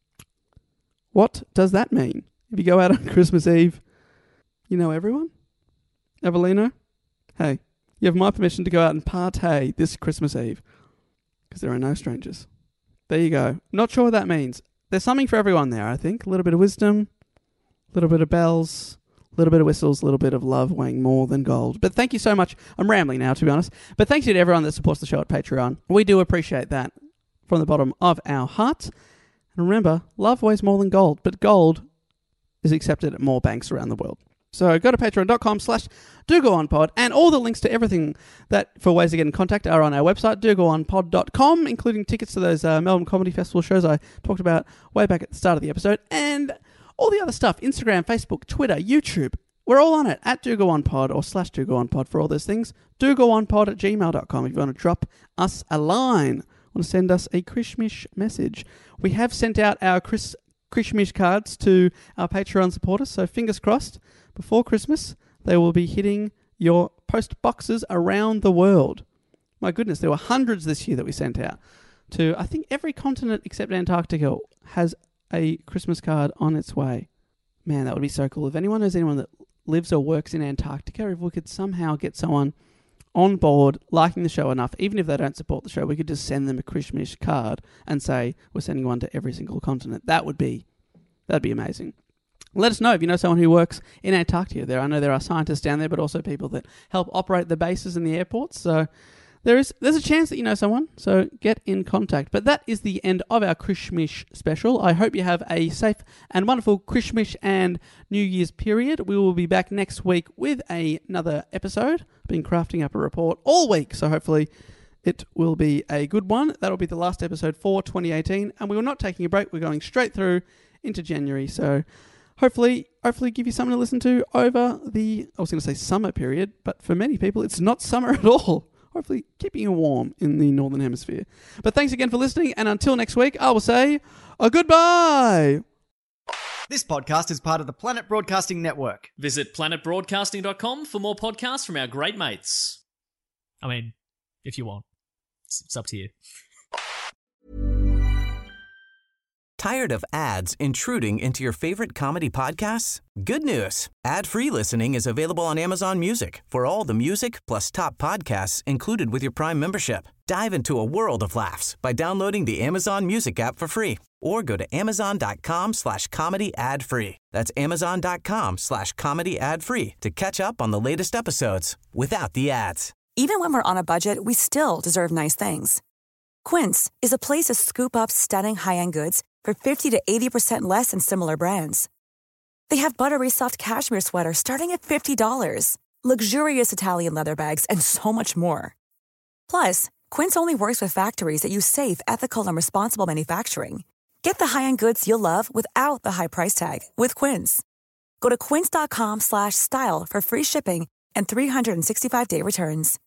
What does that mean? If you go out on Christmas Eve, you know everyone? Avelino? Hey, you have my permission to go out and partay this Christmas Eve, because there are no strangers. There you go. Not sure what that means. There's something for everyone there, I think. A little bit of wisdom, a little bit of bells, a little bit of whistles, a little bit of love weighing more than gold. But thank you so much. I'm rambling now, to be honest. But thank you to everyone that supports the show at Patreon. We do appreciate that from the bottom of our hearts. And remember, love weighs more than gold, but gold is accepted at more banks around the world. So go to patreon.com slash do go on pod, and all the links to everything that for ways to get in contact are on our website, do go on pod dot com, including tickets to those uh, Melbourne Comedy Festival shows I talked about way back at the start of the episode, and all the other stuff, Instagram, Facebook, Twitter, YouTube. We're all on it, at do go on pod or slash do go on pod for all those things. do go on pod at gmail dot com if you want to drop us a line. Want to send us a Christmas message. We have sent out our Chris, Christmas cards to our Patreon supporters, so fingers crossed, before Christmas, they will be hitting your post boxes around the world. My goodness, there were hundreds this year that we sent out to, I think, every continent except Antarctica has a Christmas card on its way. Man, that would be so cool. If anyone knows anyone that lives or works in Antarctica, if we could somehow get someone on board liking the show enough, even if they don't support the show, we could just send them a Christmas card and say we're sending one to every single continent. That would be, that'd be amazing. Let us know if you know someone who works in Antarctica there. I know there are scientists down there, but also people that help operate the bases and the airports. So there is there's a chance that you know someone. So get in contact. But that is the end of our Christmas special. I hope you have a safe and wonderful Christmas and New Year's period. We will be back next week with a, another episode. I've been crafting up a report all week, so hopefully it will be a good one. That'll be the last episode for twenty eighteen, and we are not taking a break. We're going straight through into January. So Hopefully, hopefully give you something to listen to over the, I was going to say summer period, but for many people, it's not summer at all. Hopefully keeping you warm in the Northern Hemisphere. But thanks again for listening, and until next week, I will say a goodbye. This podcast is part of the Planet Broadcasting Network. Visit planet broadcasting dot com for more podcasts from our great mates. I mean, if you want. It's, it's up to you. Tired of ads intruding into your favorite comedy podcasts? Good news. Ad-free listening is available on Amazon Music for all the music plus top podcasts included with your Prime membership. Dive into a world of laughs by downloading the Amazon Music app for free or go to amazon.com slash comedy ad free. That's amazon.com slash comedy ad free to catch up on the latest episodes without the ads. Even when we're on a budget, we still deserve nice things. Quince is a place to scoop up stunning high-end goods for fifty to eighty percent less than similar brands. They have buttery soft cashmere sweaters starting at fifty dollars, luxurious Italian leather bags, and so much more. Plus, Quince only works with factories that use safe, ethical, and responsible manufacturing. Get the high-end goods you'll love without the high price tag with Quince. Go to quince.com slash style for free shipping and three sixty-five day returns.